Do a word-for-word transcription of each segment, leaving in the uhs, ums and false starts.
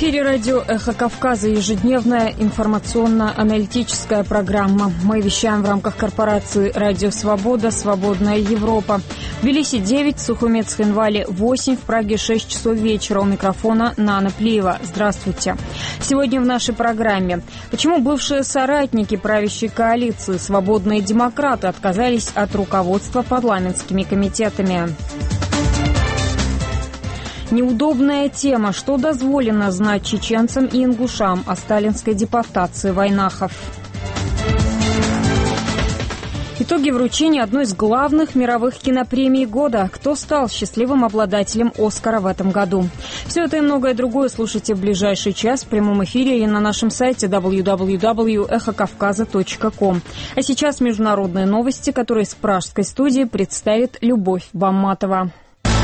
эфире радио «Эхо Кавказа», ежедневная информационно-аналитическая программа. Мы вещаем в рамках корпорации «Радио Свобода», «Свободная Европа». В Тбилиси девять, в Сухумет-Цхинвале восемь, в Праге шесть часов вечера. У микрофона Нана Плиева. Здравствуйте. Сегодня в нашей программе. Почему бывшие соратники правящей коалиции «Свободные демократы» отказались от руководства парламентскими комитетами? Неудобная тема. Что дозволено знать чеченцам и ингушам о сталинской депортации войнахов? Итоги вручения одной из главных мировых кинопремий года. Кто стал счастливым обладателем «Оскара» в этом году? Все это и многое другое слушайте в ближайший час в прямом эфире или на нашем сайте дабл ю дабл ю дабл ю точка эхо кавказа точка ком. А сейчас международные новости, которые с пражской студии представит Любовь Бамматова.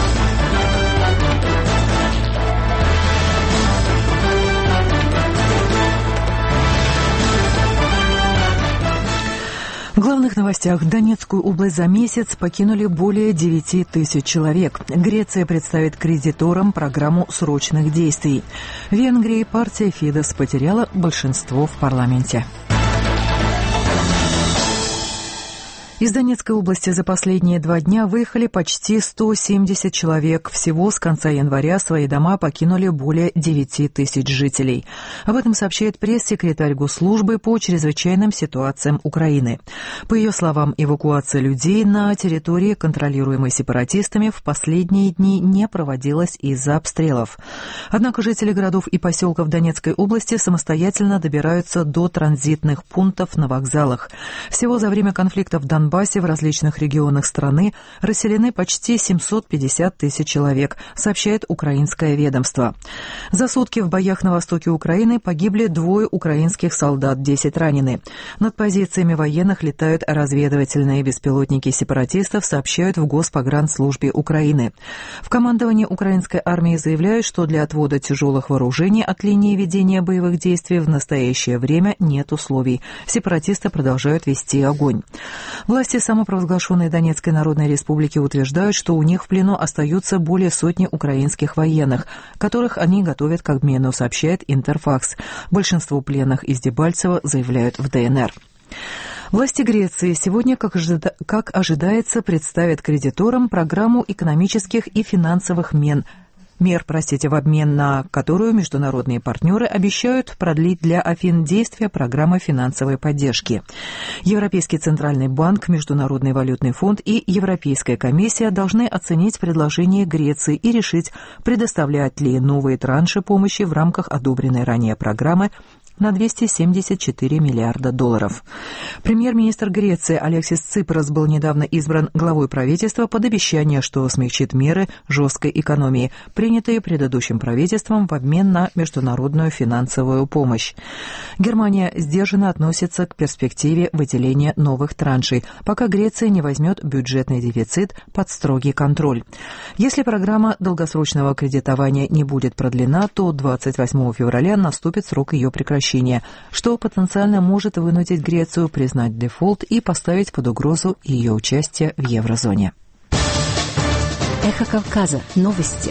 В главных новостях. Донецкую область за месяц покинули более девяти тысяч человек. Греция представит кредиторам программу срочных действий. В Венгрии партия Фидес потеряла большинство в парламенте. Из Донецкой области за последние два дня выехали почти сто семьдесят человек. Всего с конца января свои дома покинули более девяти тысяч жителей. Об этом сообщает пресс-секретарь Госслужбы по чрезвычайным ситуациям Украины. По ее словам, эвакуация людей на территории, контролируемой сепаратистами, в последние дни не проводилась из-за обстрелов. Однако жители городов и поселков Донецкой области самостоятельно добираются до транзитных пунктов на вокзалах. Всего за время конфликта в Донбассе В Донбассе в различных регионах страны расселены почти семьсот пятьдесят тысяч человек, сообщает украинское ведомство. За сутки в боях на востоке Украины погибли двое украинских солдат, десять ранены. Над позициями военных летают разведывательные беспилотники сепаратистов, сообщают в Госпогранслужбе Украины. В командовании украинской армии заявляют, что для отвода тяжелых вооружений от линии ведения боевых действий в настоящее время нет условий. Сепаратисты продолжают вести огонь. Власти самопровозглашенной Донецкой Народной Республики утверждают, что у них в плену остаются более сотни украинских военных, которых они готовят к обмену, сообщает Интерфакс. Большинство пленных из Дебальцево заявляют в ДНР. Власти Греции сегодня, как, ожида... как ожидается, представят кредиторам программу экономических и финансовых мен. Мер, простите, в обмен на которую международные партнеры обещают продлить для Афин действия программы финансовой поддержки. Европейский центральный банк, Международный валютный фонд и Европейская комиссия должны оценить предложение Греции и решить, предоставлять ли новые транши помощи в рамках одобренной ранее программы на двести семьдесят четыре миллиарда долларов. Премьер-министр Греции Алексис Ципрос был недавно избран главой правительства под обещание, что смягчит меры жесткой экономии, принятые предыдущим правительством в обмен на международную финансовую помощь. Германия сдержанно относится к перспективе выделения новых траншей, пока Греция не возьмет бюджетный дефицит под строгий контроль. Если программа долгосрочного кредитования не будет продлена, то двадцать восьмого февраля наступит срок ее прекращения, что потенциально может вынудить Грецию признать дефолт и поставить под угрозу ее участие в еврозоне. Эхо Кавказа. Новости.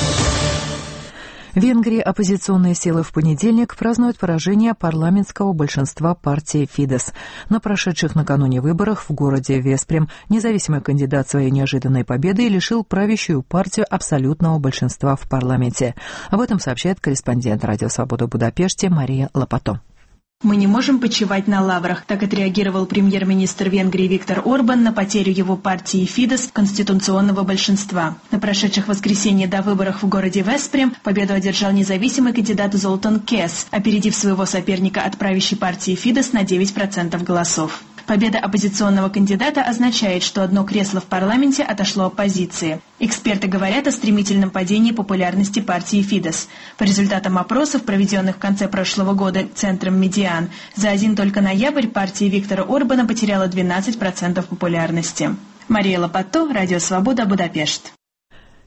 В Венгрии оппозиционные силы в понедельник празднуют поражение парламентского большинства партии Фидес. На прошедших накануне выборах в городе Веспрем независимый кандидат своей неожиданной победы лишил правящую партию абсолютного большинства в парламенте. Об этом сообщает корреспондент «Радио Свобода» в Будапеште Мария Лопато. «Мы не можем почивать на лаврах», — так отреагировал премьер-министр Венгрии Виктор Орбан на потерю его партии Фидес конституционного большинства. На прошедших воскресенье до выборов в городе Веспрем победу одержал независимый кандидат Золтан Кес, опередив своего соперника от правящей партии Фидес на девять процентов голосов. Победа оппозиционного кандидата означает, что одно кресло в парламенте отошло оппозиции. Эксперты говорят о стремительном падении популярности партии Фидес. По результатам опросов, проведенных в конце прошлого года центром Медиан, за один только ноябрь партия Виктора Орбана потеряла двенадцать процентов популярности. Мария Лопато, Радио Свобода, Будапешт.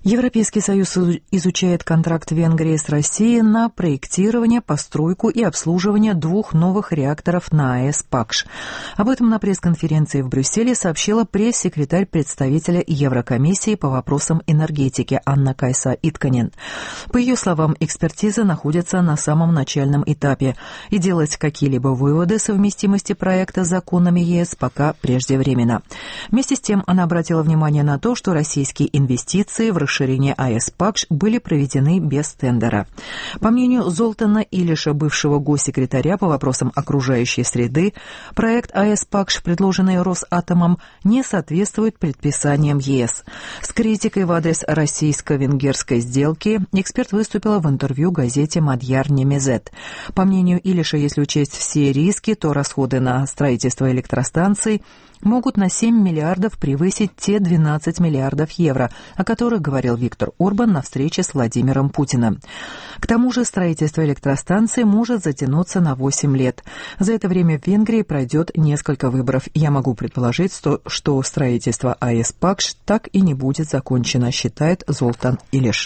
Европейский Союз изучает контракт Венгрии с Россией на проектирование, постройку и обслуживание двух новых реакторов на АЭС «Пакш». Об этом на пресс-конференции в Брюсселе сообщила пресс-секретарь представителя Еврокомиссии по вопросам энергетики Анна-Кайса Итканен. По ее словам, экспертиза находится на самом начальном этапе, и делать какие-либо выводы совместимости проекта с законами ЕС пока преждевременно. Вместе с тем она обратила внимание на то, что российские инвестиции в расширение АЭС «Пакш» были проведены без тендера. По мнению Золтана Илиша, бывшего госсекретаря по вопросам окружающей среды, проект АЭС «Пакш», предложенный Росатомом, не соответствует предписаниям ЕС. С критикой в адрес российско-венгерской сделки эксперт выступила в интервью газете «Мадьяр Немезет». По мнению Илиша, если учесть все риски, то расходы на строительство электростанций могут на семь миллиардов превысить те двенадцать миллиардов евро, о которых говорил Виктор Орбан на встрече с Владимиром Путиным. К тому же строительство электростанции может затянуться на восемь лет. За это время в Венгрии пройдет несколько выборов. Я могу предположить, что строительство АЭС «Пакш» так и не будет закончено, считает Золтан Илиш.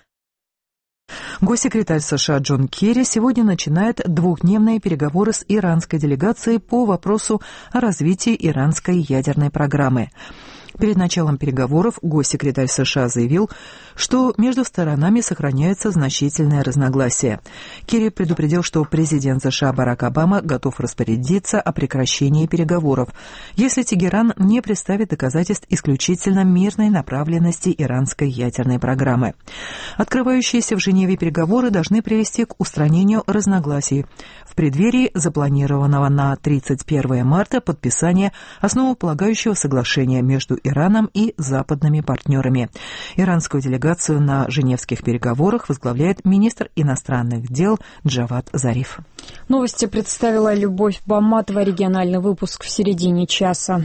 Госсекретарь США Джон Керри сегодня начинает двухдневные переговоры с иранской делегацией по вопросу о развитии иранской ядерной программы. Перед началом переговоров госсекретарь США заявил, что между сторонами сохраняются значительные разногласия. Керри предупредил, что президент США Барак Обама готов распорядиться о прекращении переговоров, если Тегеран не представит доказательств исключительно мирной направленности иранской ядерной программы. Открывающиеся в Женеве переговоры должны привести к устранению разногласий в преддверии запланированного на тридцать первое марта подписания основополагающего соглашения между Ираном и западными партнерами. Иранскую делегацию на женевских переговорах возглавляет министр иностранных дел Джавад Зариф. Новости представила Любовь Баматова. Региональный выпуск в середине часа.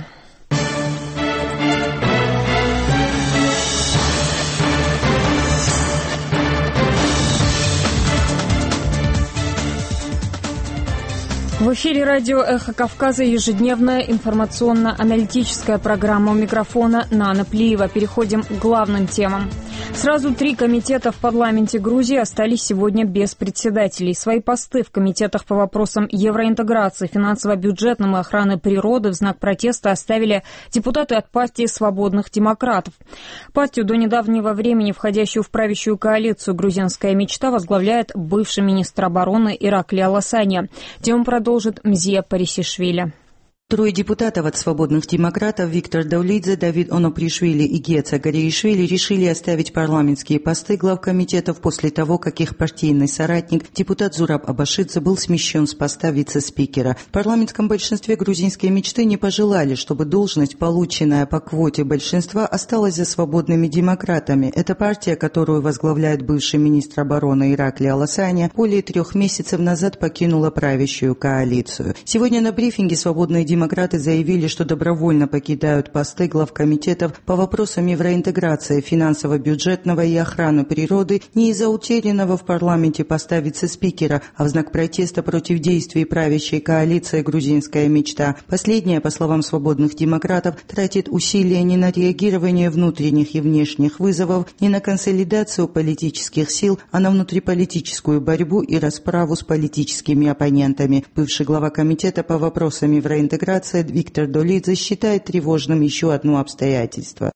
В эфире радио «Эхо Кавказа» ежедневная информационно-аналитическая программа. У микрофона Нана Плиева. Переходим к главным темам. Сразу три комитета в парламенте Грузии остались сегодня без председателей. Свои посты в комитетах по вопросам евроинтеграции, финансово-бюджетным и охраны природы в знак протеста оставили депутаты от партии «Свободных демократов». Партию, до недавнего времени входящую в правящую коалицию «Грузинская мечта», возглавляет бывший министр обороны Иракли Аласанья. Тему продолжит Мзия Парисишвили. Трое депутатов от «Свободных демократов» Виктор Даулидзе, Давид Онопришвили и Геца Гариишвили решили оставить парламентские посты главкомитетов после того, как их партийный соратник, депутат Зураб Абашидзе, был смещен с поста вице-спикера. В парламентском большинстве грузинской мечты не пожелали, чтобы должность, полученная по квоте большинства, осталась за «Свободными демократами». Это партия, которую возглавляет бывший министр обороны Иракли Аласанья, более трех месяцев назад покинула правящую коалицию. Сегодня на брифинге «Свободные демократы» Демократы заявили, что добровольно покидают посты главкомитетов по вопросам евроинтеграции, финансово-бюджетного и охраны природы не из-за утерянного в парламенте поста вице-спикера, а в знак протеста против действий правящей коалиции «Грузинская мечта». Последняя, по словам «Свободных демократов», тратит усилия не на реагирование внутренних и внешних вызовов, не на консолидацию политических сил, а на внутриполитическую борьбу и расправу с политическими оппонентами. Бывший глава комитета по вопросам евроинтеграции Виктор Долидзе считает тревожным еще одно обстоятельство.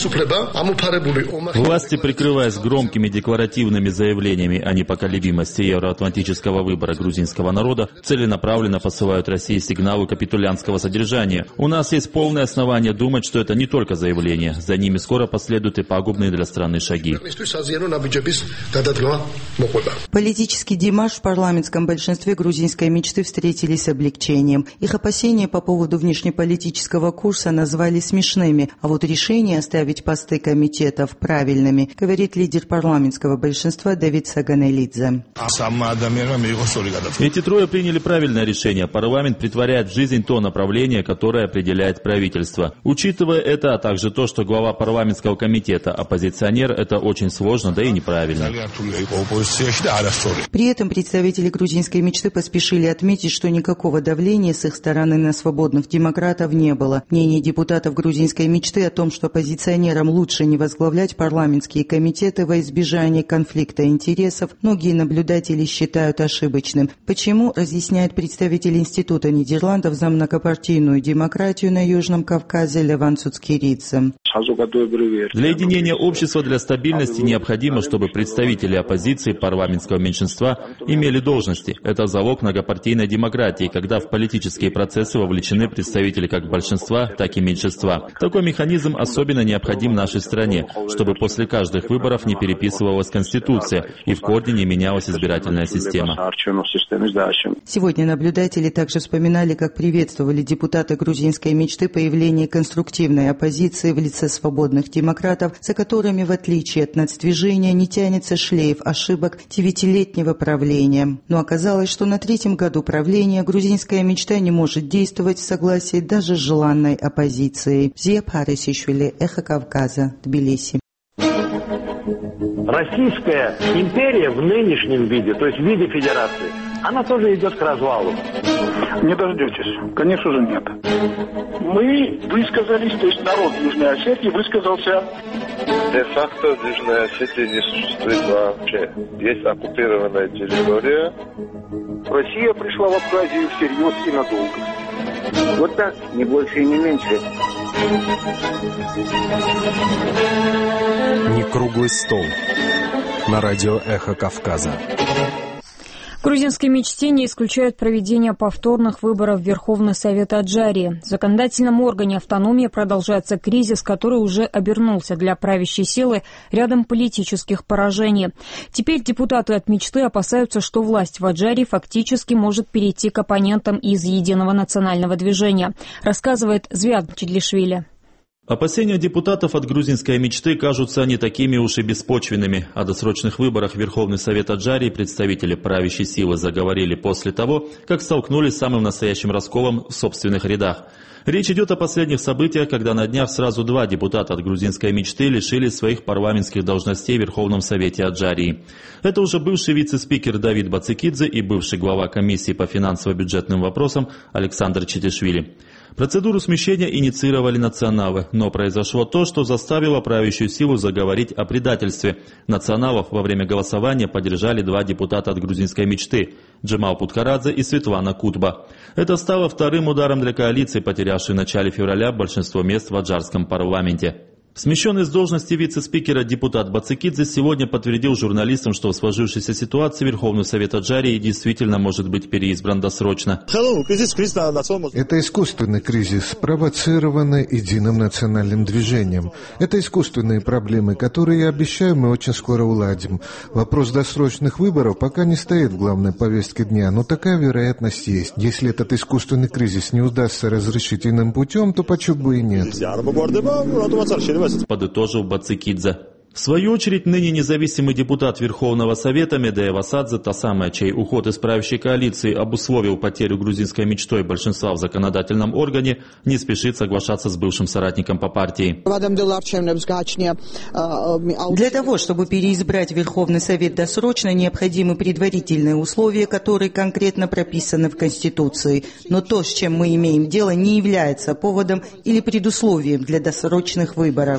Власти, прикрываясь громкими декларативными заявлениями о непоколебимости евроатлантического выбора грузинского народа, целенаправленно посылают России сигналы капитулянского содержания. У нас есть полное основание думать, что это не только заявления. За ними скоро последуют и пагубные для страны шаги. Политический демарш в парламентском большинстве грузинской мечты встретили с облегчением. Их опасения по поводу внешнеполитического курса назвали смешными, а вот решение оставить посты комитетов правильными, говорит лидер парламентского большинства Давид Саганелидзе. Эти трое приняли правильное решение. Парламент претворяет в жизнь то направление, которое определяет правительство. Учитывая это, а также то, что глава парламентского комитета оппозиционер, это очень сложно, да и неправильно. При этом представители грузинской мечты поспешили отметить, что никакого давления с их стороны на свободу свободных демократов не было. Мнение депутатов грузинской мечты о том, что оппозиционерам лучше не возглавлять парламентские комитеты во избежание конфликта интересов, многие наблюдатели считают ошибочным. Почему, разъясняет представитель Института Нидерландов за многопартийную демократию на Южном Кавказе Леван Цуцкиридзе. Для единения общества, для стабильности необходимо, чтобы представители оппозиции, парламентского меньшинства имели должности. Это залог многопартийной демократии, когда в политические процессы вовлечены представители как большинства, так и меньшинства. Такой механизм особенно необходим нашей стране, чтобы после каждых выборов не переписывалась Конституция и в корне не менялась избирательная система. Сегодня наблюдатели также вспоминали, как приветствовали депутаты грузинской мечты появление конструктивной оппозиции в лице свободных демократов, за которыми, в отличие от нацдвижения, не тянется шлейф ошибок девятилетнего правления. Но оказалось, что на третьем году правления грузинская мечта не может действовать в согласии даже с желанной оппозицией. Зия Парисишвили, Эхо Кавказа, Тбилиси. Российская империя в нынешнем виде, то есть в виде федерации, она тоже идет к развалу. Не дождетесь. Конечно же, нет. Мы высказались, то есть народ Южной Осетии высказался. Де-факто Южная Осетия не существует вообще. Есть оккупированная территория. Россия пришла в Абхазию всерьез и надолго. Вот так, не больше и не меньше. Не круглый стол. На радио «Эхо Кавказа». В грузинской мечте не исключают проведение повторных выборов в Верховный Совет Аджарии. В законодательном органе автономии продолжается кризис, который уже обернулся для правящей силы рядом политических поражений. Теперь депутаты от мечты опасаются, что власть в Аджарии фактически может перейти к оппонентам из Единого национального движения, рассказывает Звян Чедлишвили. Опасения депутатов от грузинской мечты кажутся не такими уж и беспочвенными. О досрочных выборах в Верховный Совет Аджарии представители правящей силы заговорили после того, как столкнулись с самым настоящим расколом в собственных рядах. Речь идет о последних событиях, когда на днях сразу два депутата от грузинской мечты лишились своих парламентских должностей в Верховном Совете Аджарии. Это уже бывший вице-спикер Давид Бацикидзе и бывший глава комиссии по финансово-бюджетным вопросам Александр Читишвили. Процедуру смещения инициировали националы, но произошло то, что заставило правящую силу заговорить о предательстве. Националов во время голосования поддержали два депутата от грузинской мечты – Джемал Путкарадзе и Светлана Кутба. Это стало вторым ударом для коалиции, потерявшей в начале февраля большинство мест в аджарском парламенте. Смещенный с должности вице-спикера депутат Бацикидзе сегодня подтвердил журналистам, что в сложившейся ситуации Верховный Совет Аджарии действительно может быть переизбран досрочно. Это искусственный кризис, спровоцированный Единым национальным движением. Это искусственные проблемы, которые, я обещаю, мы очень скоро уладим. Вопрос досрочных выборов пока не стоит в главной повестке дня, но такая вероятность есть. Если этот искусственный кризис не удастся разрешить иным путем, то почему бы и нет? Подытожил Бацикидзе. В свою очередь, ныне независимый депутат Верховного Совета Медея Васадзе, та самая, чей уход из правящей коалиции обусловил потерю грузинской мечтой большинства в законодательном органе, не спешит соглашаться с бывшим соратником по партии. Для того, чтобы переизбрать Верховный Совет досрочно, необходимы предварительные условия, которые конкретно прописаны в Конституции. Но то, с чем мы имеем дело, не является поводом или предусловием для досрочных выборов.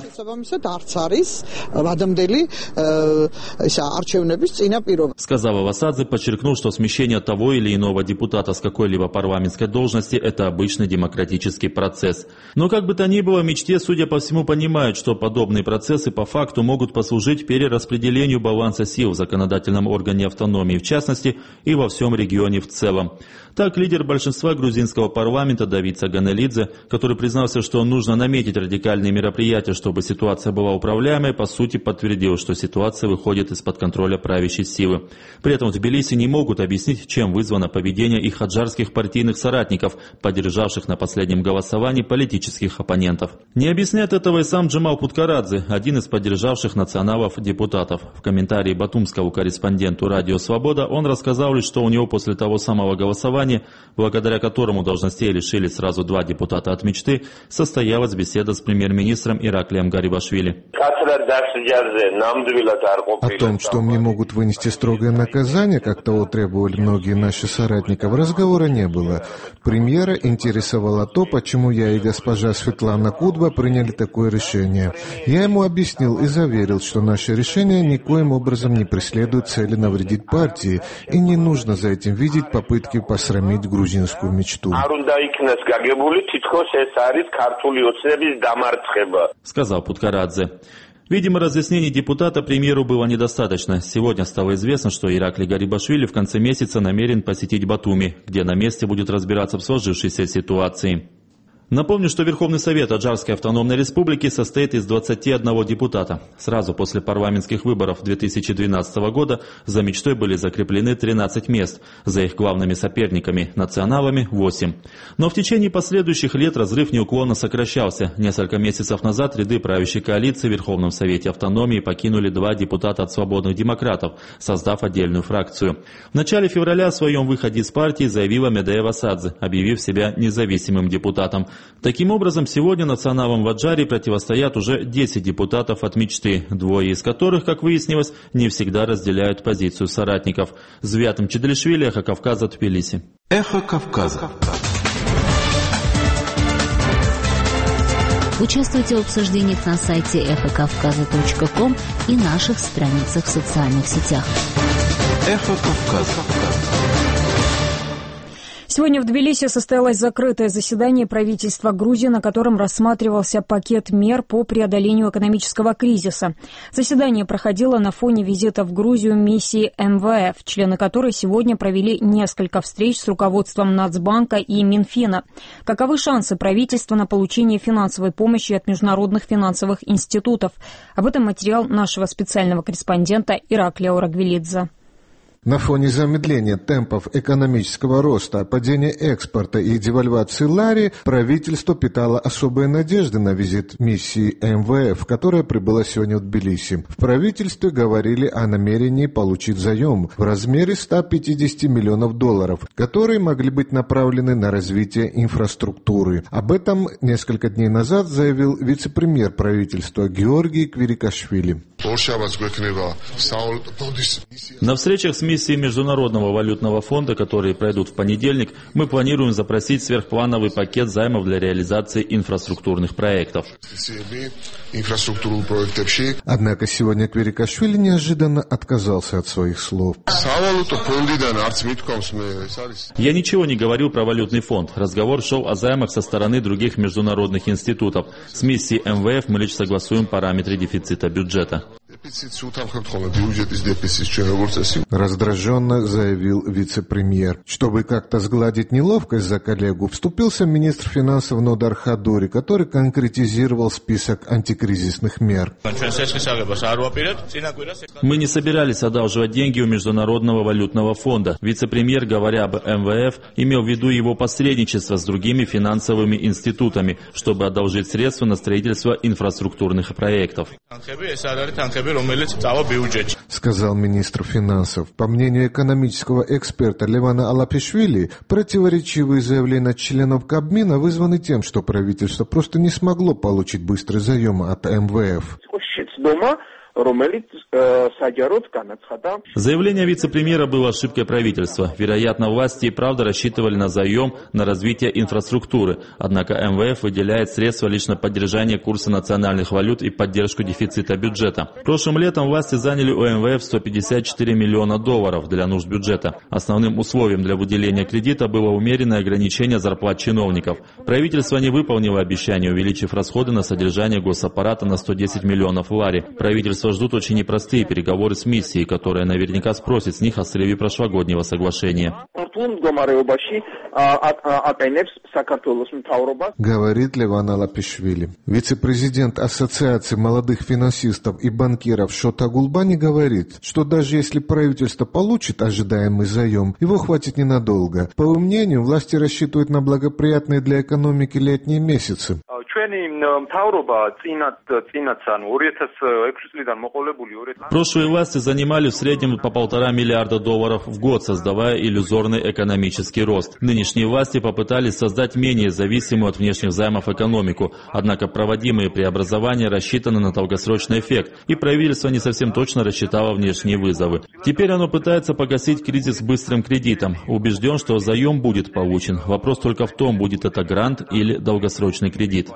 Сказал Васадзе, подчеркнув, что смещение того или иного депутата с какой-либо парламентской должности – это обычный демократический процесс. Но как бы то ни было, в мечте, судя по всему, понимают, что подобные процессы по факту могут послужить перераспределению баланса сил в законодательном органе автономии, в частности, и во всем регионе в целом. Так, лидер большинства грузинского парламента Давид Саганелидзе, который признался, что нужно наметить радикальные мероприятия, чтобы ситуация была управляемой, по сути подтвердил, что ситуация выходит из-под контроля правящей силы. При этом в Тбилиси не могут объяснить, чем вызвано поведение их аджарских партийных соратников, поддержавших на последнем голосовании политических оппонентов. Не объясняет этого и сам Джемал Путкарадзе, один из поддержавших националов депутатов. В комментарии батумскому корреспонденту «Радио Свобода» он рассказал лишь, что у него после того самого голосования, благодаря которому должностей лишили сразу два депутата от мечты, состоялась беседа с премьер-министром Ираклием Гарибашвили. О том, что мне могут вынести строгое наказание, как того требовали многие наши соратники, разговора не было. Премьера интересовало то, почему я и госпожа Светлана Кудба приняли такое решение. Я ему объяснил и заверил, что наше решение никоим образом не преследует цели навредить партии, и не нужно за этим видеть попытки посрамить грузинскую мечту. Сказал Путкарадзе. Видимо, разъяснений депутата премьеру было недостаточно. Сегодня стало известно, что Ираклий Гарибашвили в конце месяца намерен посетить Батуми, где на месте будет разбираться в сложившейся ситуации. Напомню, что Верховный Совет Аджарской автономной республики состоит из двадцати одного депутата. Сразу после парламентских выборов две тысячи двенадцатого года за мечтой были закреплены тринадцать мест, за их главными соперниками, националами, восемь. Но в течение последующих лет разрыв неуклонно сокращался. Несколько месяцев назад ряды правящей коалиции в Верховном Совете автономии покинули два депутата от свободных демократов, создав отдельную фракцию. В начале февраля о своем выходе из партии заявила Медеева Садзе, объявив себя независимым депутатом. Таким образом, сегодня националам в Аджарии противостоят уже десять депутатов от мечты, двое из которых, как выяснилось, не всегда разделяют позицию соратников. Звятым Чеделишвили, Эхо Кавказа, Тбилиси. Эхо Кавказа. Участвуйте в обсуждениях на сайте эхо кавказа точка ком и наших страницах в социальных сетях. Эхо Кавказа. Сегодня в Тбилиси состоялось закрытое заседание правительства Грузии, на котором рассматривался пакет мер по преодолению экономического кризиса. Заседание проходило на фоне визита в Грузию миссии эм вэ эф, члены которой сегодня провели несколько встреч с руководством Нацбанка и Минфина. Каковы шансы правительства на получение финансовой помощи от международных финансовых институтов? Об этом материал нашего специального корреспондента Ираклия Орагвелидзе. На фоне замедления темпов экономического роста, падения экспорта и девальвации лари правительство питало особые надежды на визит миссии эм вэ эф, которая прибыла сегодня в Тбилиси. В правительстве говорили о намерении получить заем в размере ста пятидесяти миллионов долларов, которые могли быть направлены на развитие инфраструктуры. Об этом несколько дней назад заявил вице-премьер правительства Георгий Квирикашвили. На встречах с миссией Международного валютного фонда, которые пройдут в понедельник, мы планируем запросить сверхплановый пакет займов для реализации инфраструктурных проектов. Однако сегодня Квирикашвили неожиданно отказался от своих слов. Я ничего не говорил про валютный фонд. Разговор шел о займах со стороны других международных институтов. С миссией эм вэ эф мы лишь согласуем параметры дефицита бюджета. Раздраженно заявил вице-премьер. Чтобы как-то сгладить неловкость за коллегу, вступился министр финансов Нодар Хадури, который конкретизировал список антикризисных мер. Мы не собирались одалживать деньги у Международного валютного фонда. Вице-премьер, говоря об эм вэ эф, имел в виду его посредничество с другими финансовыми институтами, чтобы одолжить средства на строительство инфраструктурных проектов. Сказал министр финансов. По мнению экономического эксперта Левана Алапишвили, противоречивые заявления членов Кабмина вызваны тем, что правительство просто не смогло получить быстрый заем от эм вэ эф. Заявление вице-премьера было ошибкой правительства. Вероятно, власти и правда рассчитывали на заем на развитие инфраструктуры. Однако эм вэ эф выделяет средства лишь на поддержание курса национальных валют и поддержку дефицита бюджета. Прошлым летом власти заняли у эм вэ эф сто пятьдесят четыре миллиона долларов для нужд бюджета. Основным условием для выделения кредита было умеренное ограничение зарплат чиновников. Правительство не выполнило обещание, увеличив расходы на содержание госаппарата на сто десять миллионов лари. Правительство ждут очень непростые переговоры с миссией, которая наверняка спросит с них о срыве прошлогоднего соглашения. Говорит Леван Алапишвили. Вице-президент Ассоциации молодых финансистов и банкиров Шота Гулбани говорит, что даже если правительство получит ожидаемый заем, его хватит ненадолго. По его мнению, власти рассчитывают на благоприятные для экономики летние месяцы. Прошлые власти занимали в среднем по полтора миллиарда долларов в год, создавая иллюзорный экономический рост. Нынешние власти попытались создать менее зависимую от внешних займов экономику, однако проводимые преобразования рассчитаны на долгосрочный эффект, и правительство не совсем точно рассчитало внешние вызовы. Теперь оно пытается погасить кризис быстрым кредитом. Убежден, что заем будет получен. Вопрос только в том, будет это грант или долгосрочный кредит.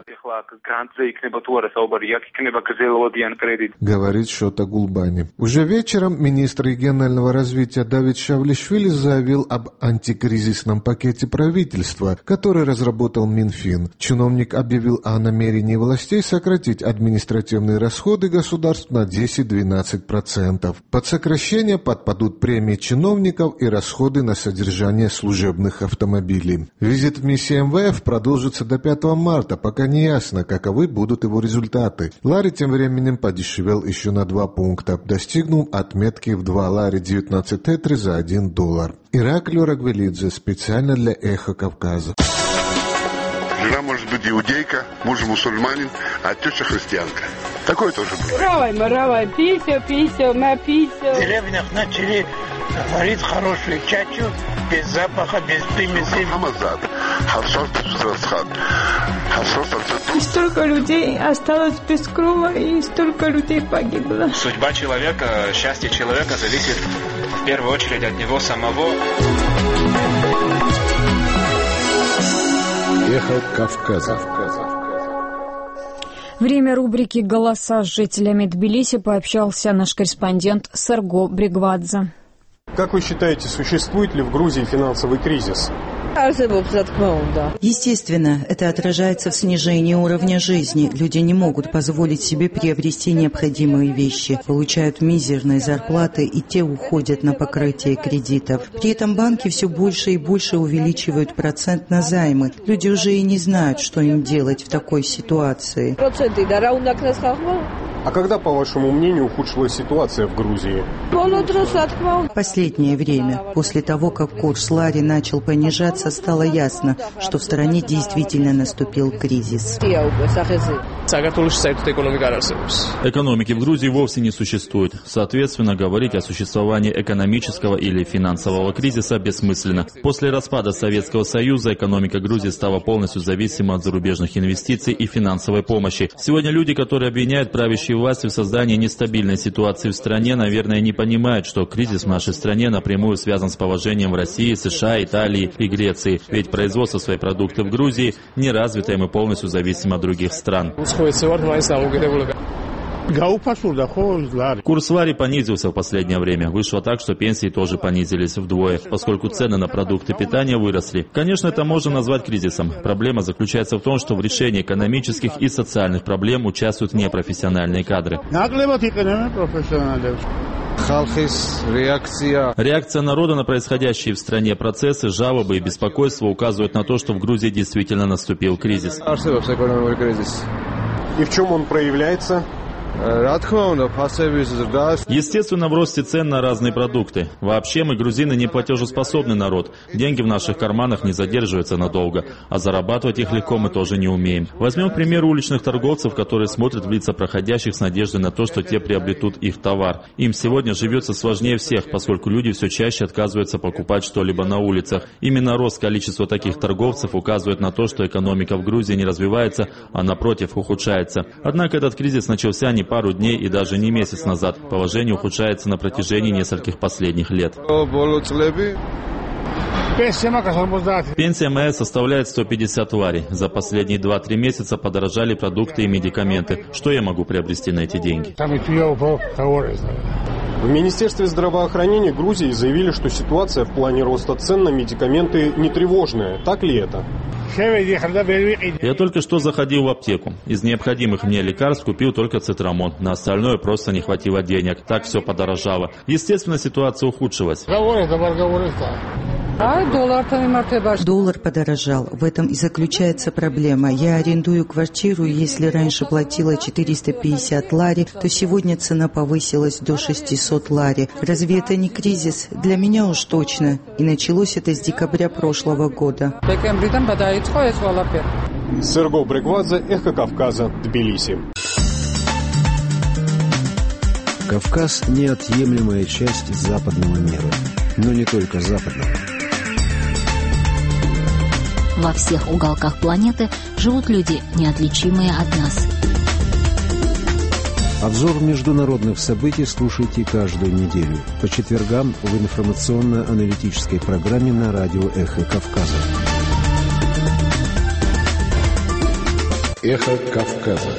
Говорит Шота Гулбани. Уже вечером министр регионального развития Давид Шавлишвили заявил об антикризисном пакете правительства, который разработал Минфин. Чиновник объявил о намерении властей сократить административные расходы государств на десять-двенадцать процентов. Под сокращение подпадут премии чиновников и расходы на содержание служебных автомобилей. Визит в миссии эм вэ эф продолжится до пятого марта, пока не ясно, каковы будут его результаты. Лари тем временем подешевел еще на два пункта, достигнув отметки в два лари девятнадцать тетри за один доллар. Ираклио Рагвелидзе специально для Эхо Кавказа. Жена может быть иудейка, муж мусульманин, а теща христианка. Такое тоже бывает. Равай, маравай, пися, пися, на пися. В деревнях начали варить хорошую чачу, без запаха, без примесей. Хамазад, харшот расхат, харшот и столько людей осталось без крова, и столько людей погибло. Судьба человека, счастье человека зависит в первую очередь от него самого. Эхо Кавказа. Время рубрики «Голоса» с жителями Тбилиси пообщался наш корреспондент Серго Бригвадзе. Как вы считаете, существует ли в Грузии финансовый кризис? Естественно, это отражается в снижении уровня жизни. Люди не могут позволить себе приобрести необходимые вещи, получают мизерные зарплаты, и те уходят на покрытие кредитов. При этом банки все больше и больше увеличивают процент на займы. Люди уже и не знают, что им делать в такой ситуации. А когда, по вашему мнению, ухудшилась ситуация в Грузии? Последнее время. После того, как курс лари начал понижаться, стало ясно, что в стране действительно наступил кризис. Экономики в Грузии вовсе не существует. Соответственно, говорить о существовании экономического или финансового кризиса бессмысленно. После распада Советского Союза экономика Грузии стала полностью зависима от зарубежных инвестиций и финансовой помощи. Сегодня люди, которые обвиняют правящие власти в создании нестабильной ситуации в стране, наверное, не понимают, что кризис в нашей стране напрямую связан с положением в России, США, Италии и Греции. Ведь производство своей продукции в Грузии не развито, и мы полностью зависим от других стран. Курс лари понизился в последнее время. Вышло так, что пенсии тоже понизились вдвое, поскольку цены на продукты питания выросли. Конечно, это можно назвать кризисом. Проблема заключается в том, что в решении экономических и социальных проблем участвуют непрофессиональные кадры. Реакция народа на происходящие в стране процессы, жалобы и беспокойство указывают на то, что в Грузии действительно наступил кризис. И в чем он проявляется? Естественно, в росте цен на разные продукты. Вообще мы, грузины, не платежеспособный народ. Деньги в наших карманах не задерживаются надолго, а зарабатывать их легко мы тоже не умеем. Возьмем, к примеру, уличных торговцев, которые смотрят в лица проходящих с надеждой на то, что те приобретут их товар. Им сегодня живется сложнее всех, поскольку люди все чаще отказываются покупать что-либо на улицах. Именно рост количества таких торговцев указывает на то, что экономика в Грузии не развивается, а напротив ухудшается. Однако этот кризис начался не пару дней и даже не месяц назад. Положение ухудшается на протяжении нескольких последних лет. Пенсия моя составляет сто пятьдесят лари. За последние два-три месяца подорожали продукты и медикаменты. Что я могу приобрести на эти деньги? В Министерстве здравоохранения Грузии заявили, что ситуация в плане роста цен на медикаменты не тревожная. Так ли это? Я только что заходил в аптеку. Из необходимых мне лекарств купил только цитрамон. На остальное просто не хватило денег. Так все подорожало. Естественно, ситуация ухудшилась. Доллар подорожал. В этом и заключается проблема. Я арендую квартиру, и если раньше платила четыреста пятьдесят лари, то сегодня цена повысилась до шестисот лари. Разве это не кризис? Для меня уж точно. И началось это с декабря прошлого года. Серго Бреквадзе, Эхо Кавказа, Тбилиси. Кавказ – неотъемлемая часть западного мира. Но не только западного. Во всех уголках планеты живут люди, неотличимые от нас. Обзор международных событий слушайте каждую неделю по четвергам в информационно-аналитической программе на радио «Эхо Кавказа». «Эхо Кавказа».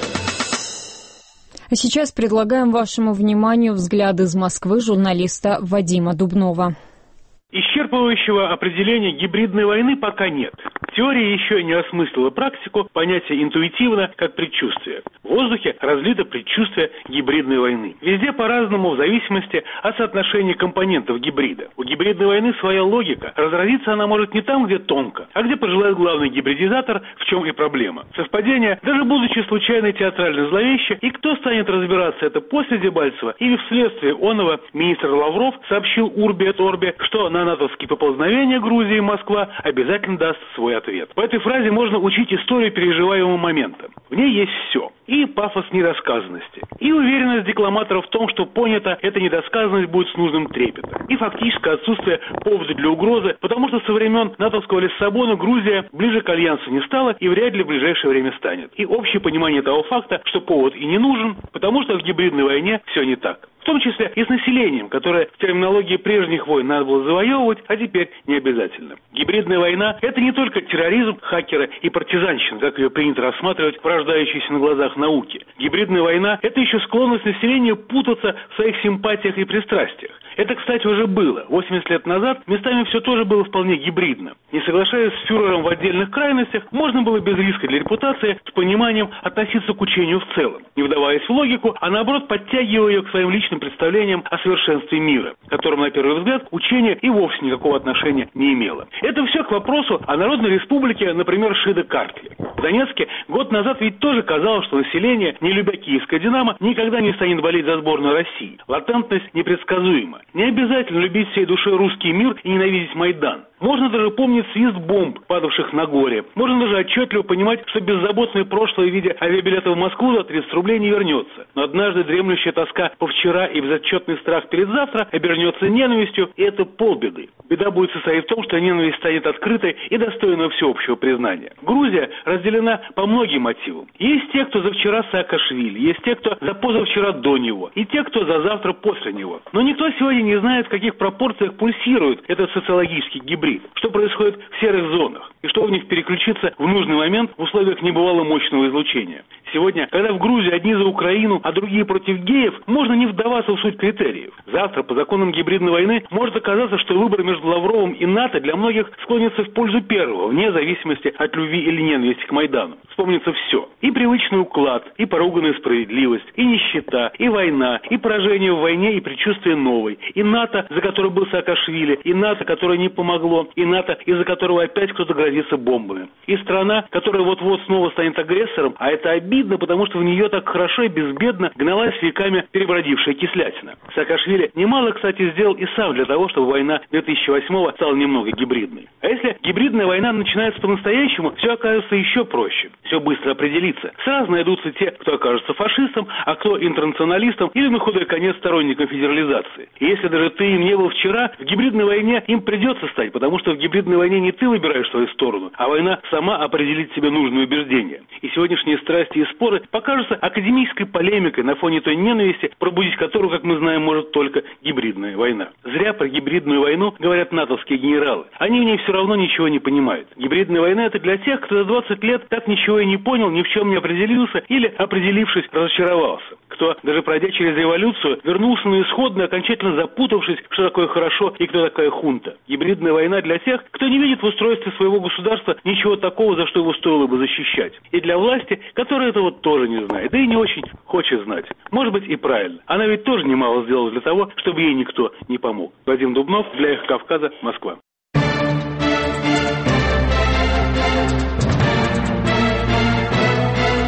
А сейчас предлагаем вашему вниманию взгляд из Москвы журналиста Вадима Дубнова. Исчерпывающего определения гибридной войны пока нет. Теория еще не осмыслила практику, понятие интуитивно, как предчувствие. В воздухе разлито предчувствие гибридной войны. Везде по-разному, в зависимости от соотношения компонентов гибрида. У гибридной войны своя логика. Разразиться она может не там, где тонко, а где пожелает главный гибридизатор, в чем и проблема. Совпадение, даже будучи случайно театрально зловеще, и кто станет разбираться это после Дебальцева или вследствие оного, министр Лавров сообщил Урби эт Орби, что на натовские поползновения Грузии и Москва обязательно даст свой ответ. По этой фразе можно учить историю переживаемого момента. В ней есть все. И пафос недосказанности, и уверенность декламатора в том, что понята эта недосказанность будет с нужным трепетом, и фактическое отсутствие повода для угрозы, потому что со времен натовского Лиссабона Грузия ближе к альянсу не стала и вряд ли в ближайшее время станет. И общее понимание того факта, что повод и не нужен, потому что в гибридной войне все не так. В том числе и с населением, которое в терминологии прежних войн надо было завоевывать, а теперь не обязательно. Гибридная война – это не только терроризм, хакеры и партизанщина, как ее принято рассматривать в рождающейся на глазах науки. Гибридная война – это еще склонность населения путаться в своих симпатиях и пристрастиях. Это, кстати, уже было. восемьдесят лет назад местами все тоже было вполне гибридно. Не соглашаясь с фюрером в отдельных крайностях, можно было без риска для репутации с пониманием относиться к учению в целом, не вдаваясь в логику, а наоборот подтягивая ее к своим личным представлениям о совершенстве мира, к которому, на первый взгляд, учение и вовсе никакого отношения не имело. Это все к вопросу о Народной Республике, например, Шида Картли. В Донецке год назад ведь тоже казалось, что население, не любя киевское «Динамо», никогда не станет болеть за сборную России. Латентность непредсказуема. Не обязательно любить всей душой русский мир и ненавидеть Майдан. Можно даже помнить свист бомб, падавших на горе. Можно даже отчетливо понимать, что беззаботное прошлое в виде авиабилета в Москву за тридцать рублей не вернется. Но однажды дремлющая тоска по вчера и безотчетный страх перед завтра обернется ненавистью, и это полбеды. Беда будет состоять в том, что ненависть станет открытой и достойной всеобщего признания. Грузия разделена по многим мотивам. Есть те, кто за вчера Саакашвили, есть те, кто за позавчера до него, и те, кто за завтра после него. Но никто сегодня не знает, в каких пропорциях пульсирует этот социологический гибрид. Что происходит в серых зонах и что в них переключится в нужный момент в условиях небывало мощного излучения. Сегодня, когда в Грузии одни за Украину, а другие против геев, можно не вдаваться в суть критериев. Завтра, по законам гибридной войны, может оказаться, что выбор между Лавровым и НАТО для многих склонится в пользу первого, вне зависимости от любви или ненависти к Майдану. Вспомнится все. И привычный уклад, и поруганная справедливость, и нищета, и война, и поражение в войне, и предчувствие новой, и НАТО, за которое был Саакашвили, и НАТО, которое не помогло, и НАТО, из-за которого опять кто-то грозится бомбами. И страна, которая вот-вот снова станет агрессором, а это обидно, потому что в нее так хорошо и безбедно гналась веками перебродившая кислятина. Саакашвили немало, кстати, сделал и сам для того, чтобы война две тысячи восьмого стала немного гибридной. А если гибридная война начинается по-настоящему, все окажется еще проще. Все быстро определится. Сразу найдутся те, кто окажется фашистом, а кто интернационалистом или на худой конец сторонником федерализации. И если даже ты им не был вчера, в гибридной войне им придется стать, потому что в гибридной войне не ты выбираешь свою сторону, а война сама определит себе нужные убеждения. И сегодняшние страсти и споры покажутся академической полемикой на фоне той ненависти, пробудить которую, как мы знаем, может только гибридная война. Зря про гибридную войну говорят натовские генералы. Они в ней все равно ничего не понимают. Гибридная война — это для тех, кто за двадцать лет так ничего и не понял, ни в чем не определился или, определившись, разочаровался. Кто, даже пройдя через революцию, вернулся на исходное, окончательно запутавшись, что такое хорошо и кто такая хунта. Гибридная война для тех, кто не видит в устройстве своего государства ничего такого, за что его стоило бы защищать. И для власти, которая этого тоже не знает, да и не очень хочет знать. Может быть, и правильно. Она ведь тоже немало сделала для того, чтобы ей никто не помог. Вадим Дубнов, для Эхо Кавказа, Москва.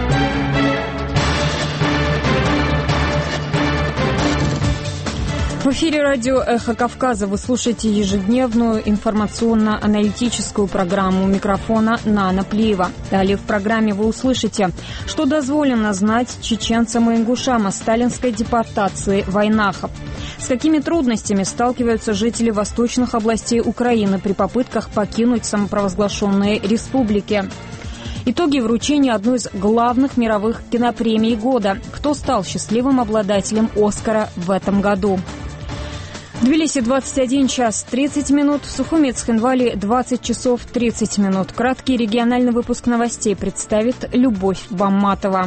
В эфире радио «Эхо Кавказа». Вы слушаете ежедневную информационно-аналитическую программу. У микрофона Нана Плиева. Далее в программе вы услышите, что дозволено знать чеченцам и ингушам о сталинской депортации войнахов. С какими трудностями сталкиваются жители восточных областей Украины при попытках покинуть самопровозглашенные республики. Итоги вручения одной из главных мировых кинопремий года. Кто стал счастливым обладателем «Оскара» в этом году? В Тбилиси двадцать один час тридцать минут, в Сухуме Цхинвали двадцать часов тридцать минут. Краткий региональный выпуск новостей представит Любовь Бамматова.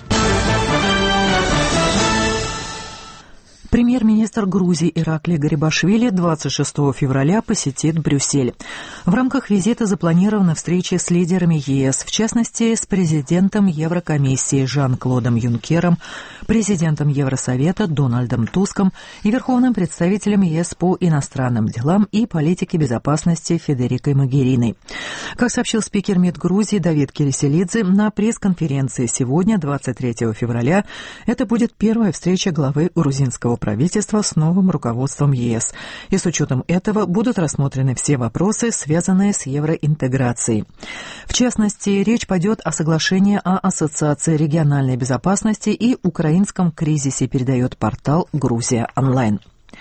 Премьер-министр Грузии Иракли Гарибашвили двадцать шестого февраля посетит Брюссель. В рамках визита запланированы встречи с лидерами ЕС, в частности, с президентом Еврокомиссии Жан-Клодом Юнкером, президентом Евросовета Дональдом Туском и верховным представителем ЕС по иностранным делам и политике безопасности Федерикой Могериной. Как сообщил спикер МИД Грузии Давид Кирисилидзе, на пресс-конференции сегодня, двадцать третьего февраля, это будет первая встреча главы грузинского правительства с новым руководством ЕС. И с учетом этого будут рассмотрены все вопросы, связанные с евроинтеграцией. В частности, речь пойдет о соглашении о ассоциации региональной безопасности и украинском кризисе, передает портал «Грузия онлайн».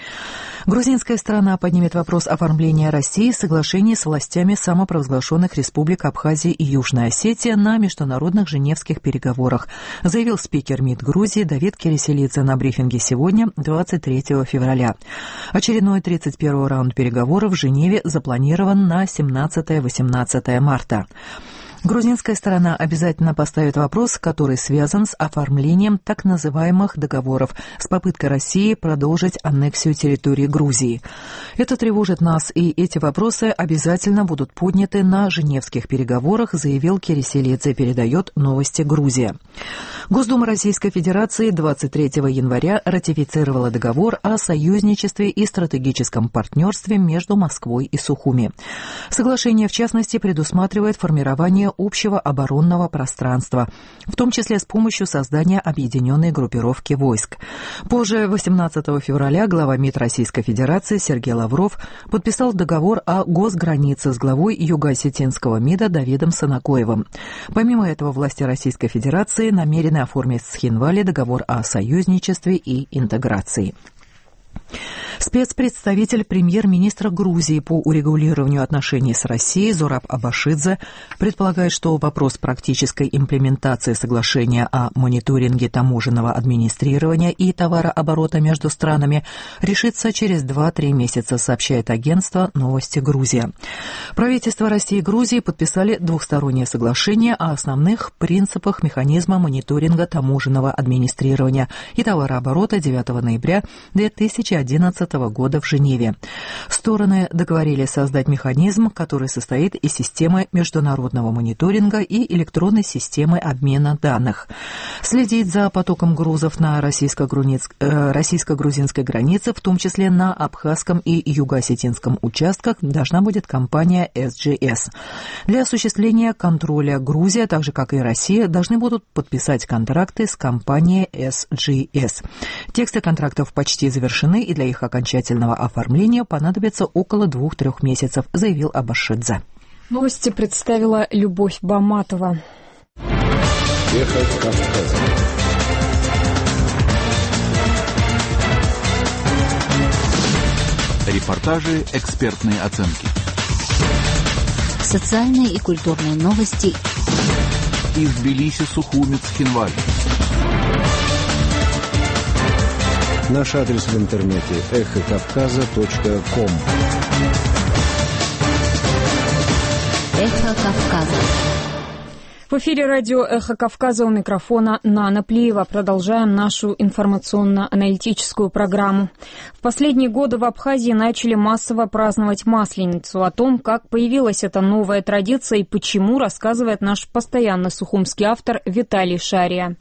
Грузинская сторона поднимет вопрос оформления России соглашений с властями самопровозглашенных республик Абхазия и Южная Осетия на международных женевских переговорах, заявил спикер МИД Грузии Давид Кирисилидзе на брифинге сегодня, двадцать третьего февраля. Очередной тридцать первый раунд переговоров в Женеве запланирован на семнадцатое-восемнадцатое марта. Грузинская сторона обязательно поставит вопрос, который связан с оформлением так называемых договоров, с попыткой России продолжить аннексию территории Грузии. Это тревожит нас, и эти вопросы обязательно будут подняты на женевских переговорах, заявил Кирисилидзе, передает «Новости Грузия». Госдума Российской Федерации двадцать третьего января ратифицировала договор о союзничестве и стратегическом партнерстве между Москвой и Сухуми. Соглашение, в частности, предусматривает формирование общего оборонного пространства, в том числе с помощью создания объединенной группировки войск. Позже, восемнадцатого февраля, глава МИД Российской Федерации Сергей Лавров подписал договор о госгранице с главой Юго-Осетинского МИДа Давидом Санакоевым. Помимо этого, власти Российской Федерации намерены оформить с Цхинвали договор о союзничестве и интеграции. Спецпредставитель премьер-министра Грузии по урегулированию отношений с Россией Зураб Абашидзе предполагает, что вопрос практической имплементации соглашения о мониторинге таможенного администрирования и товарооборота между странами решится через два-три месяца, сообщает агентство «Новости Грузия». Правительства России и Грузии подписали двухстороннее соглашение о основных принципах механизма мониторинга таможенного администрирования и товарооборота девятого ноября две тысячи одиннадцатого года в Женеве. Стороны договорились создать механизм, который состоит из системы международного мониторинга и электронной системы обмена данных. Следить за потоком грузов на российско-грузинской границе, в том числе на абхазском и юго-осетинском участках, должна будет компания эс джи эс. Для осуществления контроля Грузия, так же как и Россия, должны будут подписать контракты с компанией эс джи эс. Тексты контрактов почти завершены, и для их окончательного оформления понадобится около двух-трех месяцев, заявил Абашидзе. Новости представила Любовь Бамматова. Эхо Кавказа. Репортажи, экспертные оценки. Социальные и культурные новости. Из Тбилиси, Сухуми, Цхинвали. Наш адрес в интернете эхо кавказа точка ком. Эхо Кавказа. В эфире радио «Эхо Кавказа», у микрофона Нана Плиева. Продолжаем нашу информационно-аналитическую программу. В последние годы в Абхазии начали массово праздновать Масленицу. О том, как появилась эта новая традиция и почему, рассказывает наш постоянный сухумский автор Виталий Шария.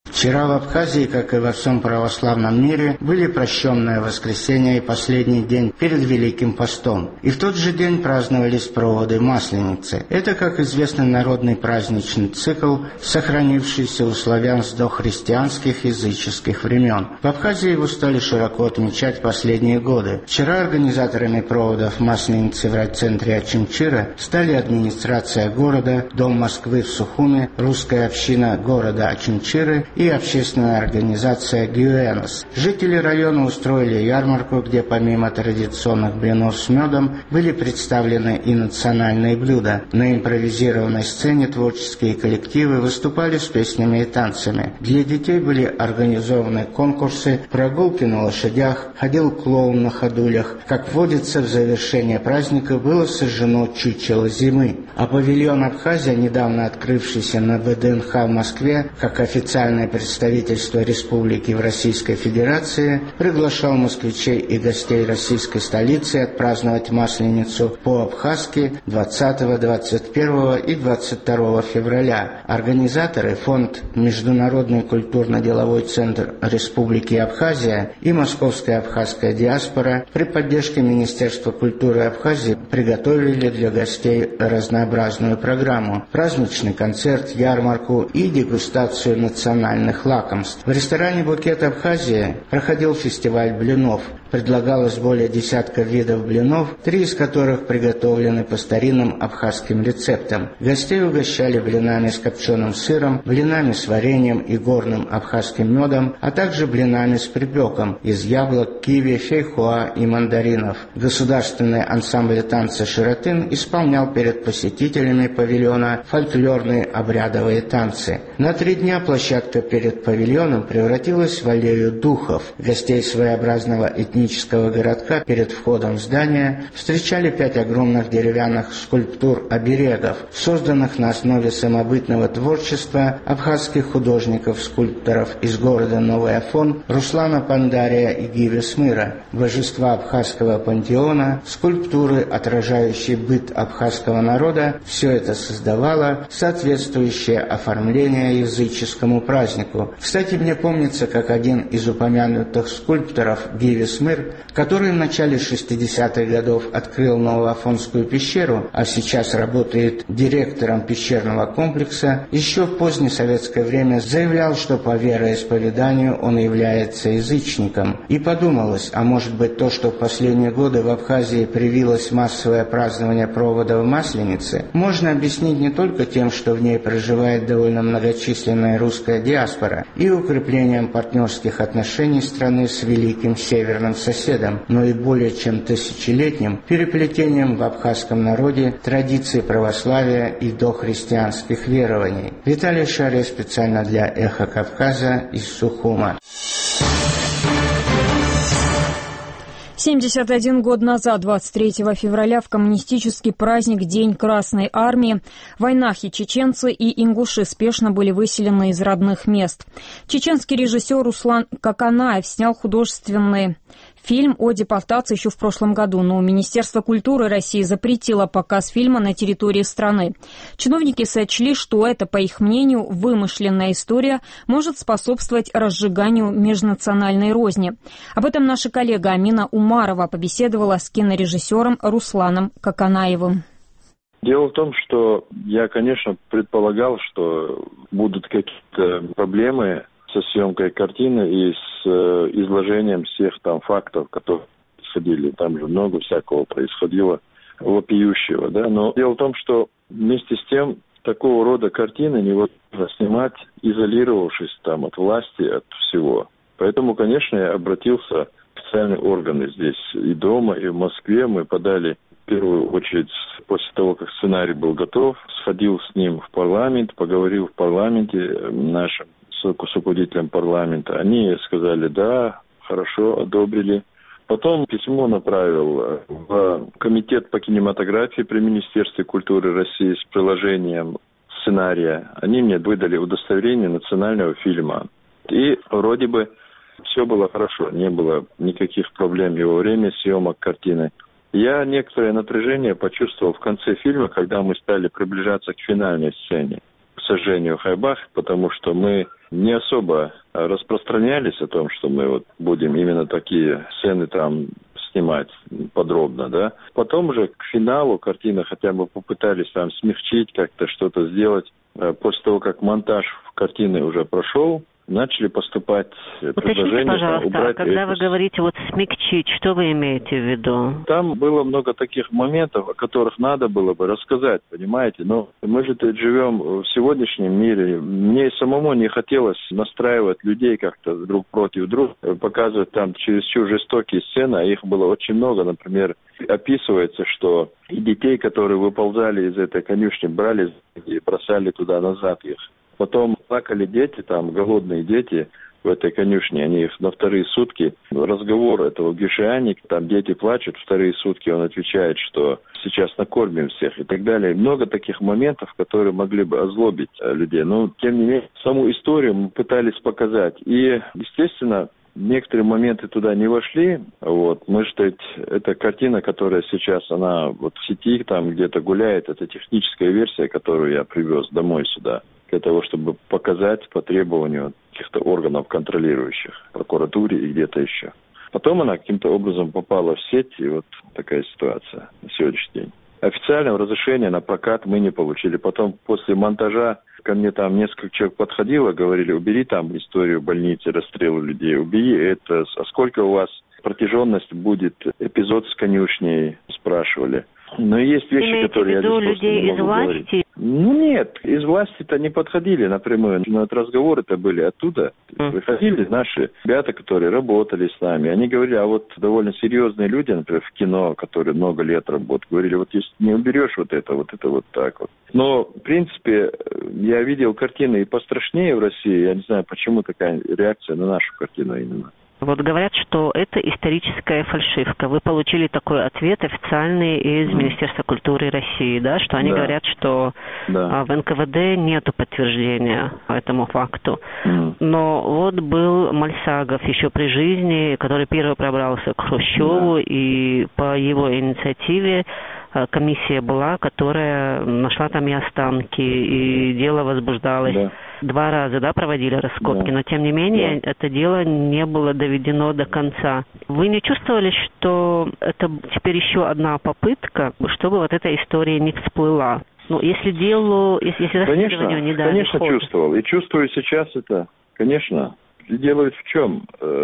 Вчера в Абхазии, как и во всем православном мире, были прощенное воскресенье и последний день перед Великим постом. И в тот же день праздновались проводы Масленицы. Это, как известно, народный праздничный цикл, сохранившийся у славян с дохристианских языческих времен. В Абхазии его стали широко отмечать последние годы. Вчера организаторами проводов Масленицы в райцентре Очимчира стали администрация города, Дом Москвы в Сухуме, русская община города Очимчиры и общественная организация «Гюэнос». Жители района устроили ярмарку, где помимо традиционных блинов с медом были представлены и национальные блюда. На импровизированной сцене творческие коллективы выступали с песнями и танцами. Для детей были организованы конкурсы, прогулки на лошадях, ходил клоун на ходулях. Как водится, в завершение праздника было сожжено чучело зимы. А павильон Абхазия, недавно открывшийся на вэ дэ эн ха в Москве, как официальное представительство республики в Российской Федерации, приглашал москвичей и гостей российской столицы отпраздновать Масленицу по-абхазски двадцатого, двадцать первого и двадцать второго февраля. Организаторы — Фонд Международный культурно-деловой центр Республики Абхазия и Московская абхазская диаспора при поддержке Министерства культуры Абхазии приготовили для гостей разнообразную программу: праздничный концерт, ярмарку и дегустацию национальных лакомств. В ресторане «Букет Абхазии» проходил фестиваль блинов. Предлагалось более десятка видов блинов, три из которых приготовлены по старинным абхазским рецептам. Гостей угощали блинами с копченым сыром, блинами с вареньем и горным абхазским медом, а также блинами с припеком из яблок, киви, фейхоа и мандаринов. Государственный ансамбль танца «Ширатын» исполнял перед посетителями павильона фольклорные обрядовые танцы. На три дня площадка перед павильоном превратилась в аллею духов. Гостей своеобразного этнического городка перед входом в здание встречали пять огромных деревянных скульптур-оберегов, созданных на основе самобытного творчества абхазских художников-скульпторов из города Новый Афон Руслана Пандария и Гиви Смыра, божества абхазского пантеона, скульптуры, отражающие быт абхазского народа. Все это создавало соответствующее оформление языческому празднику. Кстати, мне помнится, как один из упомянутых скульпторов, Гиви Смыр, который в начале шестидесятых годов открыл Новоафонскую пещеру, а сейчас работает директором пещерного комплекса, еще в позднее советское время заявлял, что по вероисповеданию он является язычником. И подумалось, а может быть то, что в последние годы в Абхазии привилось массовое празднование проводов Масленицы, можно объяснить не только тем, что в ней проживает довольно многочисленная русская диаспора, и укреплением партнерских отношений страны с великим северным соседом, но и более чем тысячелетним переплетением в абхазском народе традиций православия и дохристианских верований. Виталий Шария специально для «Эхо Кавказа» из Сухума. семьдесят один год назад, двадцать третьего февраля, в коммунистический праздник День Красной Армии, войнахи чеченцы и ингуши спешно были выселены из родных мест. Чеченский режиссер Руслан Каканаев снял художественный фильм о депортации еще в прошлом году, но Министерство культуры России запретило показ фильма на территории страны. Чиновники сочли, что это, по их мнению, вымышленная история может способствовать разжиганию межнациональной розни. Об этом наша коллега Амина Умарова побеседовала с кинорежиссером Русланом Каканаевым. Дело в том, что я, конечно, предполагал, что будут какие-то проблемы со съемкой картины и с э, изложением всех там фактов, которые происходили. Там же много всякого происходило вопиющего, да. Но дело в том, что вместе с тем такого рода картины невозможно снимать, изолировавшись там от власти, от всего. Поэтому, конечно, я обратился в официальные органы здесь и дома, и в Москве. Мы подали в первую очередь, после того, как сценарий был готов, сходил с ним в парламент, поговорил в парламенте нашим с руководителем парламента. Они сказали, да, хорошо, одобрили. Потом письмо направил в комитет по кинематографии при Министерстве культуры России с приложением сценария. Они мне выдали удостоверение национального фильма. И вроде бы все было хорошо, не было никаких проблем и во время съемок картины. Я некоторое напряжение почувствовал в конце фильма, когда мы стали приближаться к финальной сцене. сожжению Хайбах, потому что мы не особо распространялись о том, что мы вот будем именно такие сцены там снимать подробно, да. Потом уже к финалу картины хотя бы попытались там смягчить, как-то что-то сделать. После того, как монтаж картины уже прошел, начали поступать предложения. Уточните, пожалуйста, убрать когда это. вы говорите вот смягчить, что вы имеете в виду? Там было много таких моментов, о которых надо было бы рассказать, понимаете? Но мы же тут живем в сегодняшнем мире. Мне самому не хотелось настраивать людей как-то друг против друга, показывать там чересчур жестокие сцены, а их было очень много. Например, описывается, что и детей, которые выползали из этой конюшни, брали и бросали туда назад их. Потом плакали дети, там, голодные дети в этой конюшне, они их на вторые сутки. Разговор этого Гюшиани, там дети плачут, вторые сутки он отвечает, что сейчас накормим всех и так далее. Много таких моментов, которые могли бы озлобить людей. Но, тем не менее, саму историю мы пытались показать. И, естественно, некоторые моменты туда не вошли. Вот. Мы что, эта картина, которая сейчас, она вот в сети там где-то гуляет, это техническая версия, которую я привез домой сюда, для того, чтобы показать по требованию каких-то органов контролирующих, прокуратуре и где-то еще. Потом она каким-то образом попала в сеть, и вот такая ситуация на сегодняшний день. Официального разрешения на прокат мы не получили. Потом после монтажа ко мне там несколько человек подходило, говорили, убери там историю больницы, расстрела людей, убери это. А сколько у вас протяженность будет эпизод с конюшней, спрашивали. Но есть вещи, имеете которые я здесь просто людей не могу из власти? говорить. Ну нет, из власти-то не подходили напрямую, но это разговоры-то были оттуда. Mm. Приходили наши ребята, которые работали с нами, они говорили, а вот довольно серьезные люди, например, в кино, которые много лет работают, говорили, вот если не уберешь вот это, вот это вот так вот. Но, в принципе, я видел картины и пострашнее в России, я не знаю, почему такая реакция на нашу картину именно. Вот говорят, что это историческая фальшивка. Вы получили такой ответ официальный из mm. Министерства культуры России, да, что они да. говорят, что да. в эн ка вэ дэ нету подтверждения этому факту. Mm. Но вот был Мальсагов еще при жизни, который первый пробрался к Хрущеву, да. и по его инициативе комиссия была, которая нашла там и останки, и дело возбуждалось. Да. Два раза, да, проводили раскопки, да. но тем не менее да. это дело не было доведено до конца. Вы не чувствовали, что это теперь еще одна попытка, чтобы вот эта история не всплыла? Ну, если делу, если, если расследованию не дали Конечно, ход. чувствовал. И чувствую сейчас это, конечно. Дело в чем?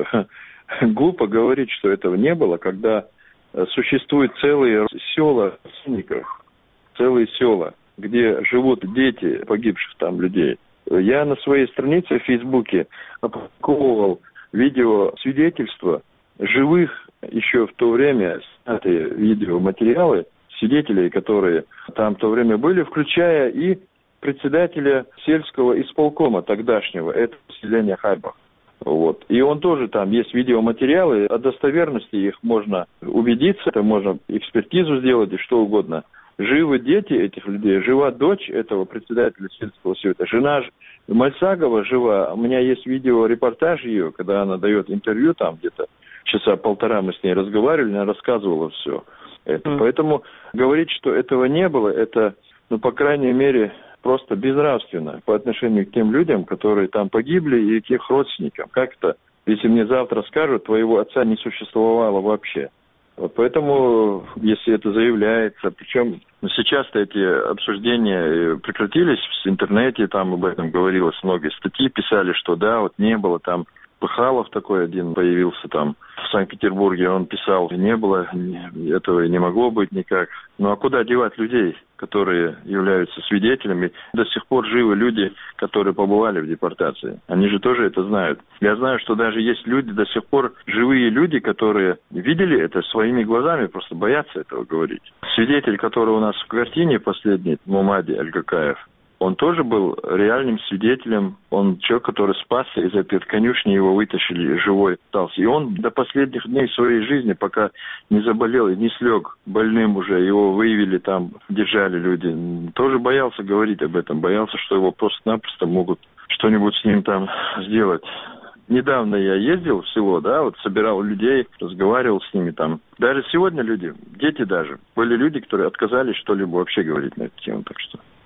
Глупо говорить, что этого не было, когда существуют целые села родственников, целые села, где живут дети погибших там людей. Я на своей странице в Фейсбуке опубликовал видео свидетельства живых еще в то время снятые видеоматериалы свидетелей, которые там в то время были, включая и председателя сельского исполкома тогдашнего, это поселение Хайбах. Вот. И он тоже, там есть видеоматериалы, о достоверности их можно убедиться, это можно экспертизу сделать и что угодно. Живы дети этих людей, жива дочь этого председателя сельского совета, жена Мальсагова жива. У меня есть видеорепортаж ее, когда она дает интервью, там где-то часа полтора мы с ней разговаривали, она рассказывала все это. Mm. Поэтому говорить, что этого не было, это, ну, по крайней мере, просто безнравственно по отношению к тем людям, которые там погибли, и к их родственникам. Как это, если мне завтра скажут, твоего отца не существовало вообще? Вот поэтому, если это заявляется, причем сейчас-то эти обсуждения прекратились в интернете, там об этом говорилось, многие статьи писали, что да, вот не было там. Пыхалов такой один появился там в Санкт-Петербурге, он писал, не было, этого и не могло быть никак. Ну а куда девать людей, которые являются свидетелями? До сих пор живы люди, которые побывали в депортации. Они же тоже это знают. Я знаю, что даже есть люди, до сих пор живые люди, которые видели это своими глазами, просто боятся этого говорить. Свидетель, который у нас в картине последний, Мумади Аль-Гакаев, он тоже был реальным свидетелем. Он человек, который спасся из этой конюшни, его вытащили живой, остался. И он до последних дней своей жизни, пока не заболел и не слег больным уже, его выявили там, держали люди, тоже боялся говорить об этом, боялся, что его просто-напросто могут что-нибудь с ним там сделать. Недавно я ездил в село, да, вот собирал людей, разговаривал с ними там. Даже сегодня люди, дети даже, были люди, которые отказались что-либо вообще говорить на эту тему, так что...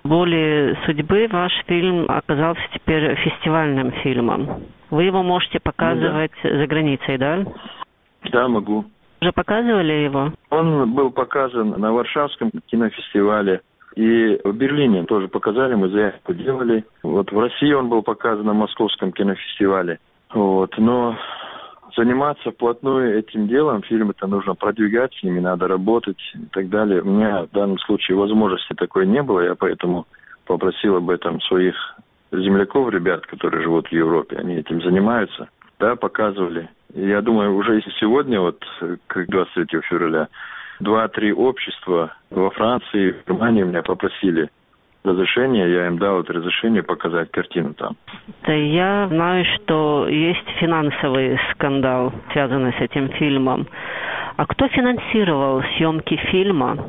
воле судьбы ваш фильм оказался теперь фестивальным фильмом. Вы его можете показывать ну, да. за границей, да? Да, могу. Уже показывали его? Он был показан на Варшавском кинофестивале. И в Берлине тоже показали, мы заявку делали. Вот в России он был показан на Московском кинофестивале. Вот. Но заниматься вплотную этим делом, фильмы-то нужно продвигать, с ними надо работать и так далее. У меня в данном случае возможности такой не было, я поэтому попросил об этом своих земляков, ребят, которые живут в Европе. Они этим занимаются. Да, показывали. И я думаю, уже сегодня, вот как двадцать третьего февраля, два-три общества во Франции, в Германии меня попросили разрешение, я им дал это разрешение показать картину там. Да, я знаю, что есть финансовый скандал, связанный с этим фильмом. А кто финансировал съемки фильма?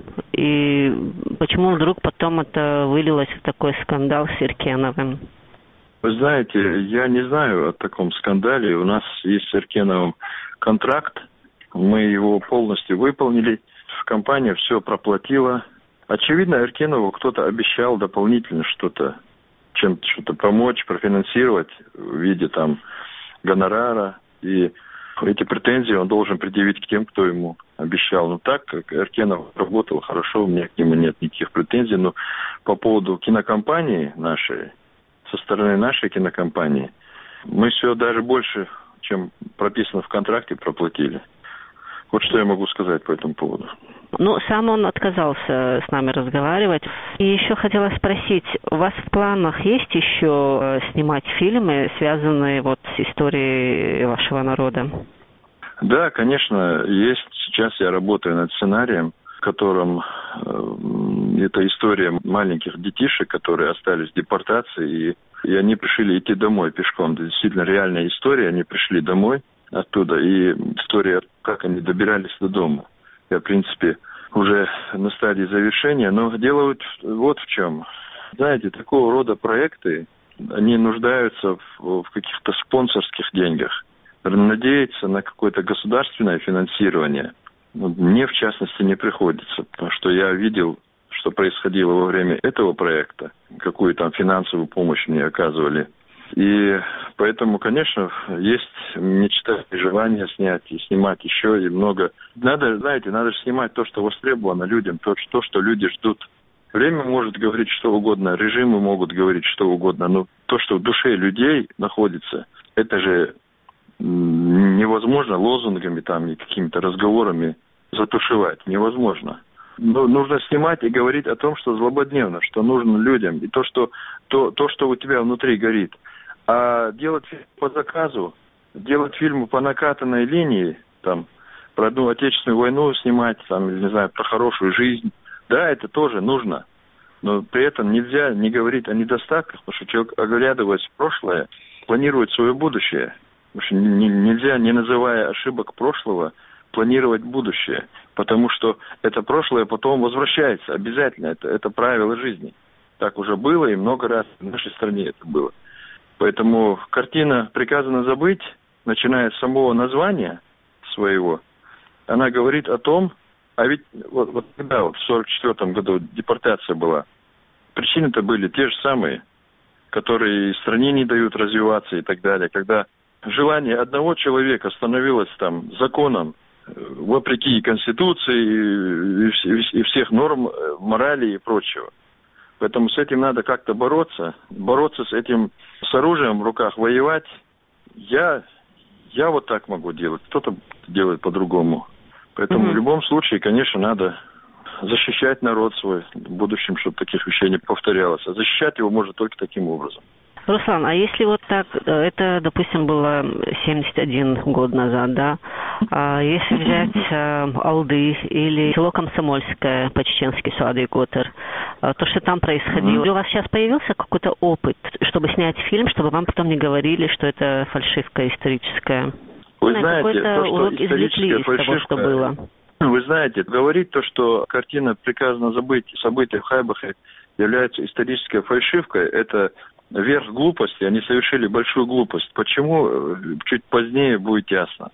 И почему вдруг потом это вылилось в такой скандал с Эркеновым? Вы знаете, я не знаю о таком скандале. У нас есть с Эркеновым контракт. Мы его полностью выполнили. Компания все проплатила. Очевидно, Эркенову кто-то обещал дополнительно что-то, чем-то что-то помочь, профинансировать в виде там гонорара. И эти претензии он должен предъявить к тем, кто ему обещал. Но так как Эркенов работал хорошо, у меня к нему нет никаких претензий. Но по поводу кинокомпании нашей, со стороны нашей кинокомпании, мы все даже больше, чем прописано в контракте, проплатили. Вот что я могу сказать по этому поводу. Ну, сам он отказался с нами разговаривать. И еще хотела спросить, у вас в планах есть еще снимать фильмы, связанные вот с историей вашего народа? Да, конечно, есть. Сейчас я работаю над сценарием, в котором э, это история маленьких детишек, которые остались в депортации, и, и они пришли идти домой пешком. Это действительно реальная история, они пришли домой оттуда, и история, как они добирались до дома. Я, в принципе, уже на стадии завершения, но дело вот в чем. Знаете, такого рода проекты, они нуждаются в, в каких-то спонсорских деньгах. Надеяться на какое-то государственное финансирование мне, в частности, не приходится, потому что я видел, что происходило во время этого проекта, какую там финансовую помощь мне оказывали. И поэтому, конечно, есть мечта и желание снять, и снимать еще, и много. Надо, знаете, надо же снимать то, что востребовано людям, то, то, что люди ждут. Время может говорить что угодно, режимы могут говорить что угодно, но то, что в душе людей находится, это же невозможно лозунгами там и какими-то разговорами затушевать. Невозможно. Но нужно снимать и говорить о том, что злободневно, что нужно людям, и то, что, то, то, что у тебя внутри горит. А делать фильм по заказу, делать фильмы по накатанной линии, там, про одну отечественную войну снимать, там, не знаю, про хорошую жизнь, да, это тоже нужно. Но при этом нельзя не говорить о недостатках, потому что человек, оглядываясь в прошлое, планирует свое будущее. Потому что нельзя, не называя ошибок прошлого, планировать будущее. Потому что это прошлое потом возвращается обязательно. Это, это правило жизни. Так уже было и много раз в нашей стране это было. Поэтому картина «Приказано забыть», начиная с самого названия своего, она говорит о том, а ведь вот, вот когда вот в сорок четвёртом году депортация была, причины-то были те же самые, которые и стране не дают развиваться и так далее. Когда желание одного человека становилось там законом, вопреки и Конституции, и, и, и всех норм морали и прочего. Поэтому с этим надо как-то бороться. Бороться с этим, с оружием в руках, воевать. Я, я вот так могу делать. Кто-то делает по-другому. Поэтому mm-hmm. в любом случае, конечно, надо защищать народ свой в будущем, чтобы таких вещей не повторялось. А защищать его можно только таким образом. Руслан, а если вот так, это, допустим, было семьдесят один год назад, да? А если взять э, Алды или село Комсомольское по-чеченски Суады Готер, э, то, что там происходило, mm-hmm. у вас сейчас появился какой-то опыт, чтобы снять фильм, чтобы вам потом не говорили, что это фальшивка историческая? Вы ну, знаете, то, что историческая фальшивка, того, что было. Вы знаете, говорить то, что картина «Приказано забыть» события в Хайбахе является исторической фальшивкой, это верх глупости, они совершили большую глупость. Почему? Чуть позднее будет ясно.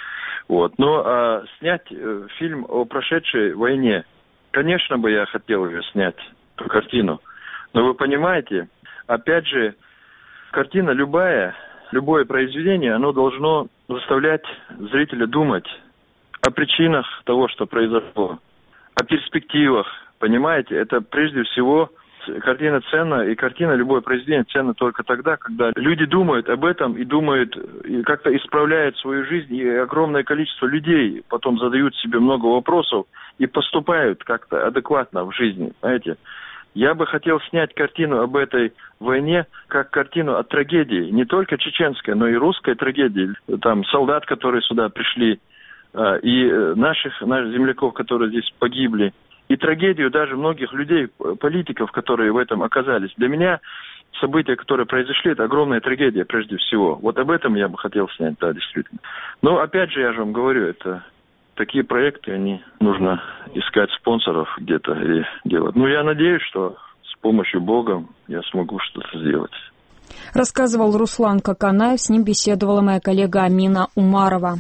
Вот. Но а, снять э, фильм о прошедшей войне, конечно бы я хотел ее снять, эту картину, Но вы понимаете, опять же, картина любая, любое произведение, оно должно заставлять зрителя думать о причинах того, что произошло, о перспективах, понимаете? Это прежде всего картина ценна, и картина, любое произведение ценно только тогда, когда люди думают об этом и думают, и как-то исправляют свою жизнь, и огромное количество людей потом задают себе много вопросов и поступают как-то адекватно в жизни, знаете? Я бы хотел снять картину об этой войне как картину о трагедии, не только чеченской, но и русской трагедии. Там солдат, которые сюда пришли, и наших, наших земляков, которые здесь погибли, и трагедию даже многих людей, политиков, которые в этом оказались. Для меня события, которые произошли, это огромная трагедия прежде всего. Вот об этом я бы хотел снять, да, действительно. Но опять же, я же вам говорю, это такие проекты, они нужно искать спонсоров где-то и делать. Ну, я надеюсь, что с помощью Бога я смогу что-то сделать. Рассказывал Руслан Каканаев, с ним беседовала моя коллега Амина Умарова.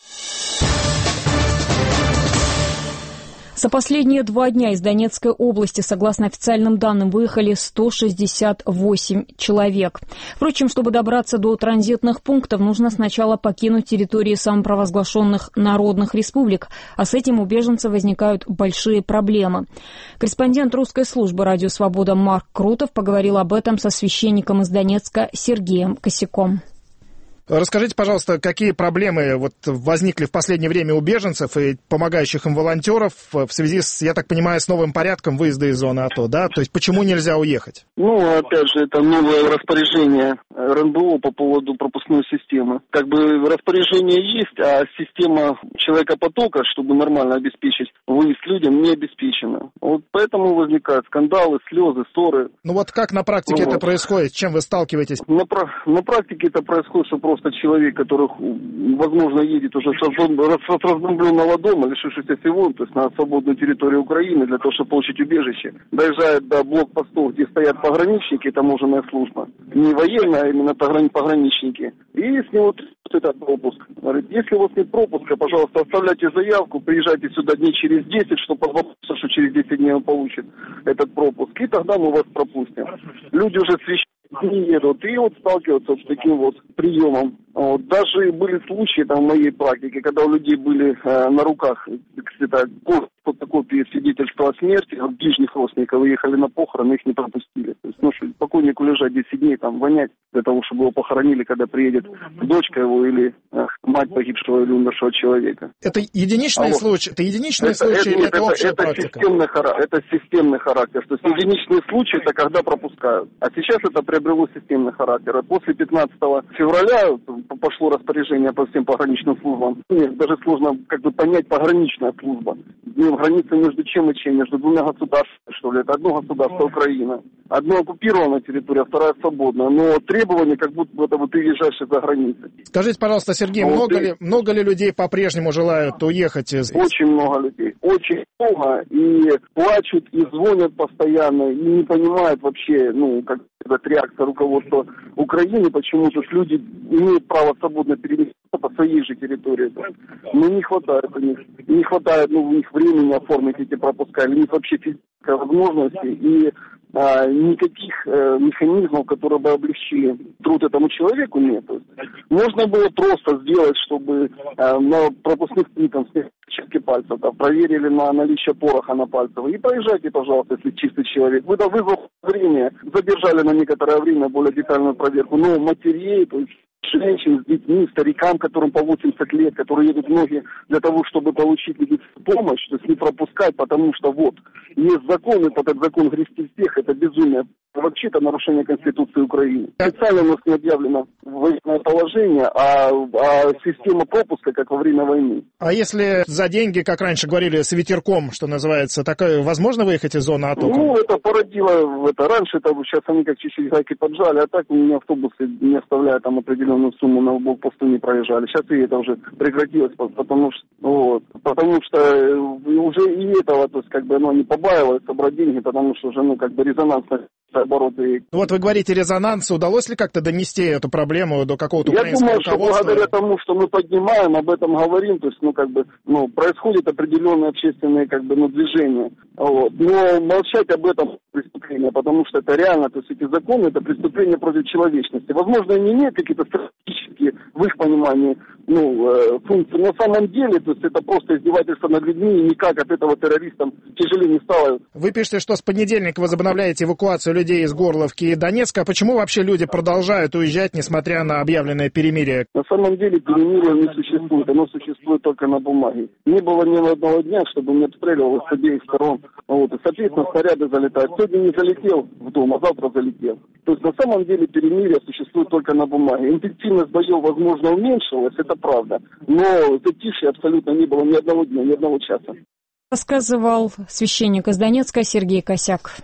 За последние два дня из Донецкой области, согласно официальным данным, выехали сто шестьдесят восемь человек. Впрочем, чтобы добраться до транзитных пунктов, нужно сначала покинуть территории самопровозглашенных народных республик, а с этим у беженцев возникают большие проблемы. Корреспондент русской службы «Радио Свобода» Марк Крутов поговорил об этом со священником из Донецка Сергеем Косяком. Расскажите, пожалуйста, какие проблемы вот возникли в последнее время у беженцев и помогающих им волонтеров в связи с, я так понимаю, с новым порядком выезда из зоны АТО, да? То есть почему нельзя уехать? Ну, опять же, это новое распоряжение РНБО по поводу пропускной системы. Как бы распоряжение есть, а система человекопотока, чтобы нормально обеспечить выезд людям, не обеспечена. Вот поэтому возникают скандалы, слезы, ссоры. Ну вот как на практике ну, это вот. происходит? С чем вы сталкиваетесь? На, на практике это происходит, что просто человек, который, возможно, едет уже с разбомбленного дома, лишившийся всего, то есть на свободную территорию Украины, для того, чтобы получить убежище, доезжает до блокпостов, где стоят пограничники, таможенная служба, не военная, а именно пограничники, и с него этот пропуск. Говорит, если у вас нет пропуска, пожалуйста, оставляйте заявку, приезжайте сюда дней через десять, чтобы подвопаться, что через десять дней он получит этот пропуск, и тогда мы вас пропустим. Люди уже священники не едут, и вот сталкиваются с таким вот приемом. Вот. Даже были случаи там в моей практике, когда у людей были э, на руках, кстати, фотокопии свидетельства о смерти, от ближних родственников, уехали на похороны, их не пропустили. То есть, ну, что покойнику лежать десять дней, там, вонять для того, чтобы его похоронили, когда приедет дочка его или э, мать погибшего или умершего человека. Это единичный Алло. случай? Это единичный это, случай это, или это, это общая это практика? Системный, это системный характер. То есть единичный случай это когда пропускают. А сейчас это приобрело системный характер. И после пятнадцатого февраля пошло распоряжение по всем пограничным службам. Нет, даже сложно как бы понять пограничная служба. Граница между чем и чем? Между двумя государствами, что ли? Это одно государство Украина. Одно оккупированная территория, а вторая свободная. Но требования, как будто бы это вот ты въезжаешь за границей. Скажите, пожалуйста, Сергей, вот много, ты... ли, много ли людей по-прежнему желают уехать из... Очень много людей. Очень много. И плачут, и звонят постоянно, и не понимают вообще, ну, как это реакция руководства Украины, почему-то люди имеют право свободно перемещаться по своей же территории. Но не хватает у них. Не хватает, ну, у них времени оформить эти пропуска, или у них вообще физической возможности, и а, никаких а, механизмов, которые бы облегчили труд этому человеку, нет. Можно было просто сделать, чтобы а, на пропускных пунктах снять отпечатки пальцев, да, проверили на наличие пороха на пальцах. И проезжайте, пожалуйста, если чистый человек. Вы, да, вызвав время, задержали на некоторое время более детальную проверку, но матерей, то есть женщин с детьми, старикам, которым по восемьдесят лет, которые едут многие для того, чтобы получить медицинскую помощь, то есть не пропускать, потому что вот, есть закон, и под этот закон грести всех, это безумие. Вообще это нарушение Конституции Украины. Специально у нас не объявлено военное положение, а, а система пропуска, как во время войны. А если за деньги, как раньше говорили, с ветерком, что называется, такое, возможно выехать из зоны АТО? Ну, это породило, это раньше, это сейчас они как чуть-чуть гайки поджали, а так у меня автобусы, не оставляя там определенную сумму на блокпосту, не проезжали. Сейчас и это уже прекратилось, потому что, вот, потому что уже и этого, то есть как бы оно не побаивается брать деньги, потому что уже, ну, как бы резонансно обороты. Вот вы говорите резонанс. Удалось ли как-то донести эту проблему до какого-то украинского Я думаю, руководства? что благодаря тому, что мы поднимаем, об этом говорим, то есть, ну, как бы, ну, происходят определенные общественные, как бы, ну, движения. Вот. Но молчать об этом преступление, потому что это реально, то есть эти законы, это преступление против человечности. Возможно, они имеют какие-то стратегические, в их понимании, ну, э, функции. Но на самом деле, то есть это просто издевательство над людьми, и никак от этого террористам тяжелее не стало. Вы пишете, что с понедельника возобновляете эвакуацию людей из Горловки и Донецка. А почему вообще люди продолжают уезжать, несмотря на объявленное перемирие? На самом деле перемирие не существует, оно существует только на бумаге. Не было ни одного дня, чтобы не обстреливалось с обеих сторон. Вот. И, соответственно, снаряды залетают. Сегодня не залетел в дом, а завтра залетел. То есть на самом деле перемирие существует только на бумаге. Интенсивность боев, возможно, уменьшилась, это правда. Но затишья абсолютно не было ни одного дня, ни одного часа. Рассказывал священник из Донецка Сергей Косяк.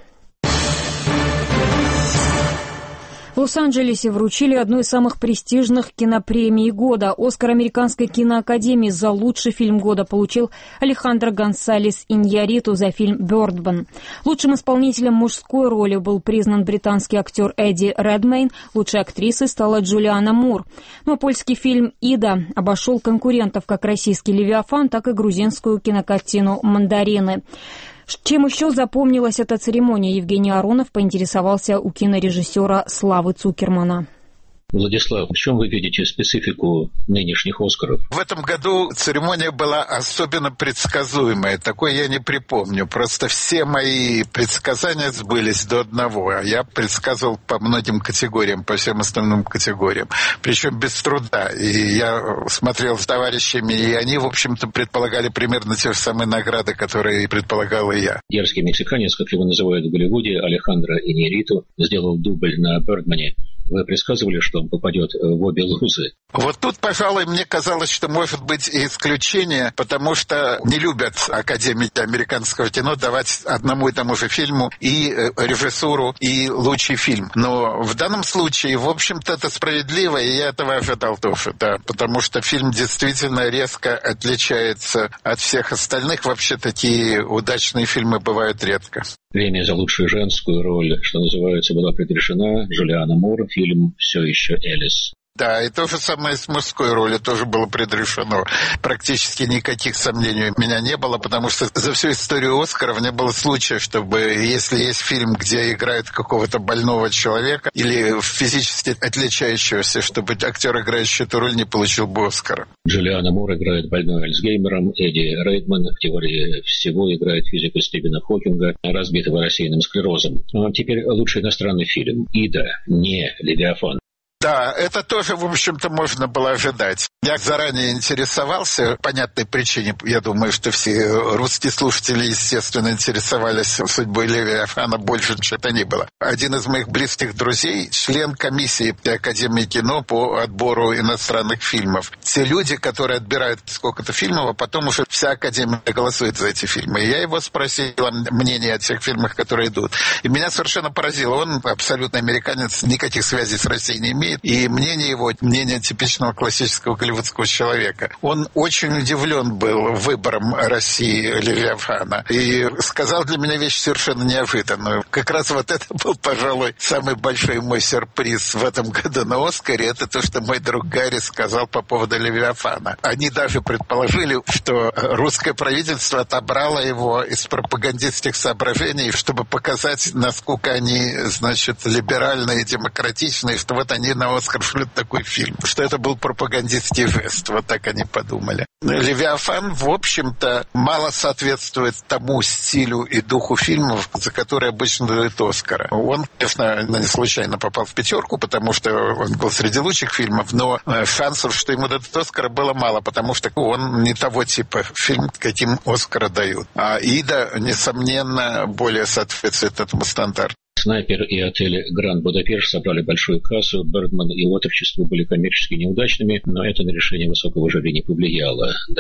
В Лос-Анджелесе вручили одну из самых престижных кинопремий года. «Оскар» Американской киноакадемии за лучший фильм года получил Алехандро Гонсалес Иньярриту за фильм «Бёрдман». Лучшим исполнителем мужской роли был признан британский актер Эдди Редмейн. Лучшей актрисой стала Джулиана Мур. Ну а польский фильм «Ида» обошел конкурентов как российский «Левиафан», так и грузинскую кинокартину «Мандарины». Чем еще запомнилась эта церемония, Евгений Аронов поинтересовался у кинорежиссера Славы Цукермана. Владислав, в чем вы видите специфику нынешних «Оскаров»? В этом году церемония была особенно предсказуемая. Такой я не припомню. Просто все мои предсказания сбылись до одного. Я предсказывал по многим категориям, по всем основным категориям. Причем без труда. И я смотрел с товарищами, и они, в общем-то, предполагали примерно те же самые награды, которые и предполагал и я. Дерзкий мексиканец, как его называют в Голливуде, Алехандро Иньярриту, сделал дубль на «Бёрдмане». Вы предсказывали, что он попадет в обе лузы? Вот тут, пожалуй, мне казалось, что может быть и исключение, потому что не любят академики американского кино давать одному и тому же фильму и режиссуру, и лучший фильм. Но в данном случае, в общем-то, это справедливо, и я этого ожидал тоже, да, потому что фильм действительно резко отличается от всех остальных. Вообще такие удачные фильмы бывают редко. Премия за лучшую женскую роль, что называется, была предрешена. Джулиана Мур, фильм «Все еще Элис». Да, и то же самое с мужской ролью тоже было предрешено. Практически никаких сомнений у меня не было, потому что за всю историю «Оскаров» не было случая, чтобы, если есть фильм, где играет какого-то больного человека или физически отличающегося, чтобы актер, играющий эту роль, не получил бы «Оскара». Джулиана Мур играет больную Альцгеймером, Эдди Рейдман в «Теории всего» играет физика Стивена Хокинга, разбитого рассеянным склерозом. А теперь лучший иностранный фильм «Ида», не «Левиафан». Да, это тоже, в общем-то, можно было ожидать. Я заранее интересовался, по понятной причине, я думаю, что все русские слушатели, естественно, интересовались судьбой Левиафана больше, чем это ни было. Один из моих близких друзей, член комиссии Академии кино по отбору иностранных фильмов. Те люди, которые отбирают сколько-то фильмов, а потом уже вся Академия голосует за эти фильмы. И я его спросил мнение о тех фильмах, которые идут. И меня совершенно поразило. Он абсолютно американец, никаких связей с Россией не имеет. И мнение его, мнение типичного классического голливудского человека. Он очень удивлен был выбором России Левиафана. И сказал для меня вещь совершенно неожиданную. Как раз вот это был, пожалуй, самый большой мой сюрприз в этом году на «Оскаре». Это то, что мой друг Гарри сказал по поводу Левиафана. Они даже предположили, что русское правительство отобрало его из пропагандистских соображений, чтобы показать, насколько они, значит, либеральные, демократичные, что вот они на «Оскар» шлют такой фильм, что это был пропагандистский жест. Вот так они подумали. «Левиафан», в общем-то, мало соответствует тому стилю и духу фильмов, за которые обычно дают «Оскара». Он, конечно, не случайно попал в пятерку, потому что он был среди лучших фильмов, но шансов, что ему дадут «Оскара», было мало, потому что он не того типа фильм, каким «Оскара» дают. А «Ида», несомненно, более соответствует этому стандарту. «Снайпер» и отель «Гранд Будапешт» собрали большую кассу. «Бёрдман» и «Отрочество» были коммерчески неудачными, но это на решение высокого жюри не повлияло, да?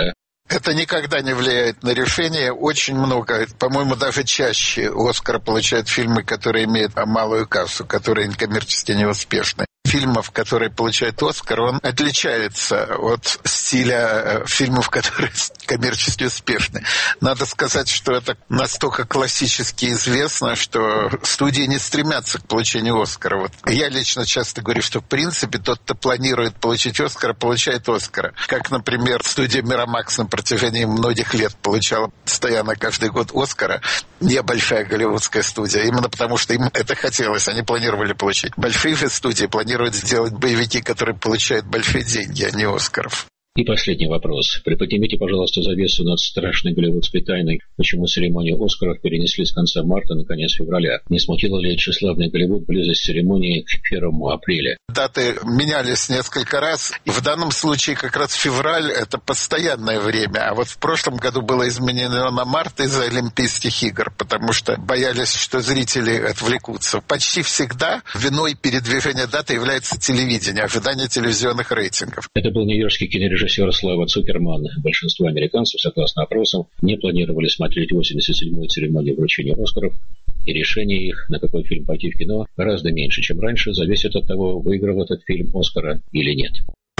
Это никогда не влияет на решение. Очень много, по-моему, даже чаще Оскара получают фильмы, которые имеют малую кассу, которые коммерчески неуспешны. Фильмов, которые получают Оскар, он отличается от стиля фильмов, которые коммерчески успешны. Надо сказать, что это настолько классически известно, что студии не стремятся к получению Оскара. Вот я лично часто говорю, что в принципе тот, кто планирует получить Оскара, получает Оскара. Как, например, студия Miramax на протяжении многих лет получала постоянно каждый год Оскара. Небольшая голливудская студия. Именно потому, что им это хотелось. Они планировали получить. Большие же студии планируют сделать боевики, которые получают большие деньги, а не Оскаров. И последний вопрос. Приподнимите, пожалуйста, завесу над страшной голливудской тайной, почему церемонию Оскаров перенесли с конца марта на конец февраля. Не смутило ли тщеславный Голливуд близость церемонии к первому апреля? Даты менялись несколько раз. И в данном случае как раз февраль – это постоянное время. А вот в прошлом году было изменено на март из-за Олимпийских игр, потому что боялись, что зрители отвлекутся. Почти всегда виной передвижения даты является телевидение, ожидание телевизионных рейтингов. Это был нью-йоркский кинорежиссер Слава Цукерман. Большинство американцев, согласно опросам, не планировали смотреть восемьдесят седьмую церемонию вручения Оскаров, и решение их, на какой фильм пойти в кино, гораздо меньше, чем раньше, зависит от того, выиграл этот фильм Оскара или нет.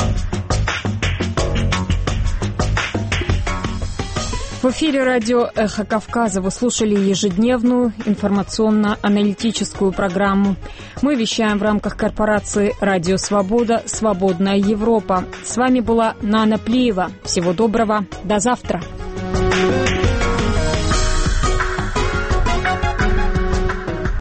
В эфире радио «Эхо Кавказа» вы слушали ежедневную информационно-аналитическую программу. Мы вещаем в рамках корпорации «Радио Свобода. Свободная Европа». С вами была Нана Плиева. Всего доброго. До завтра.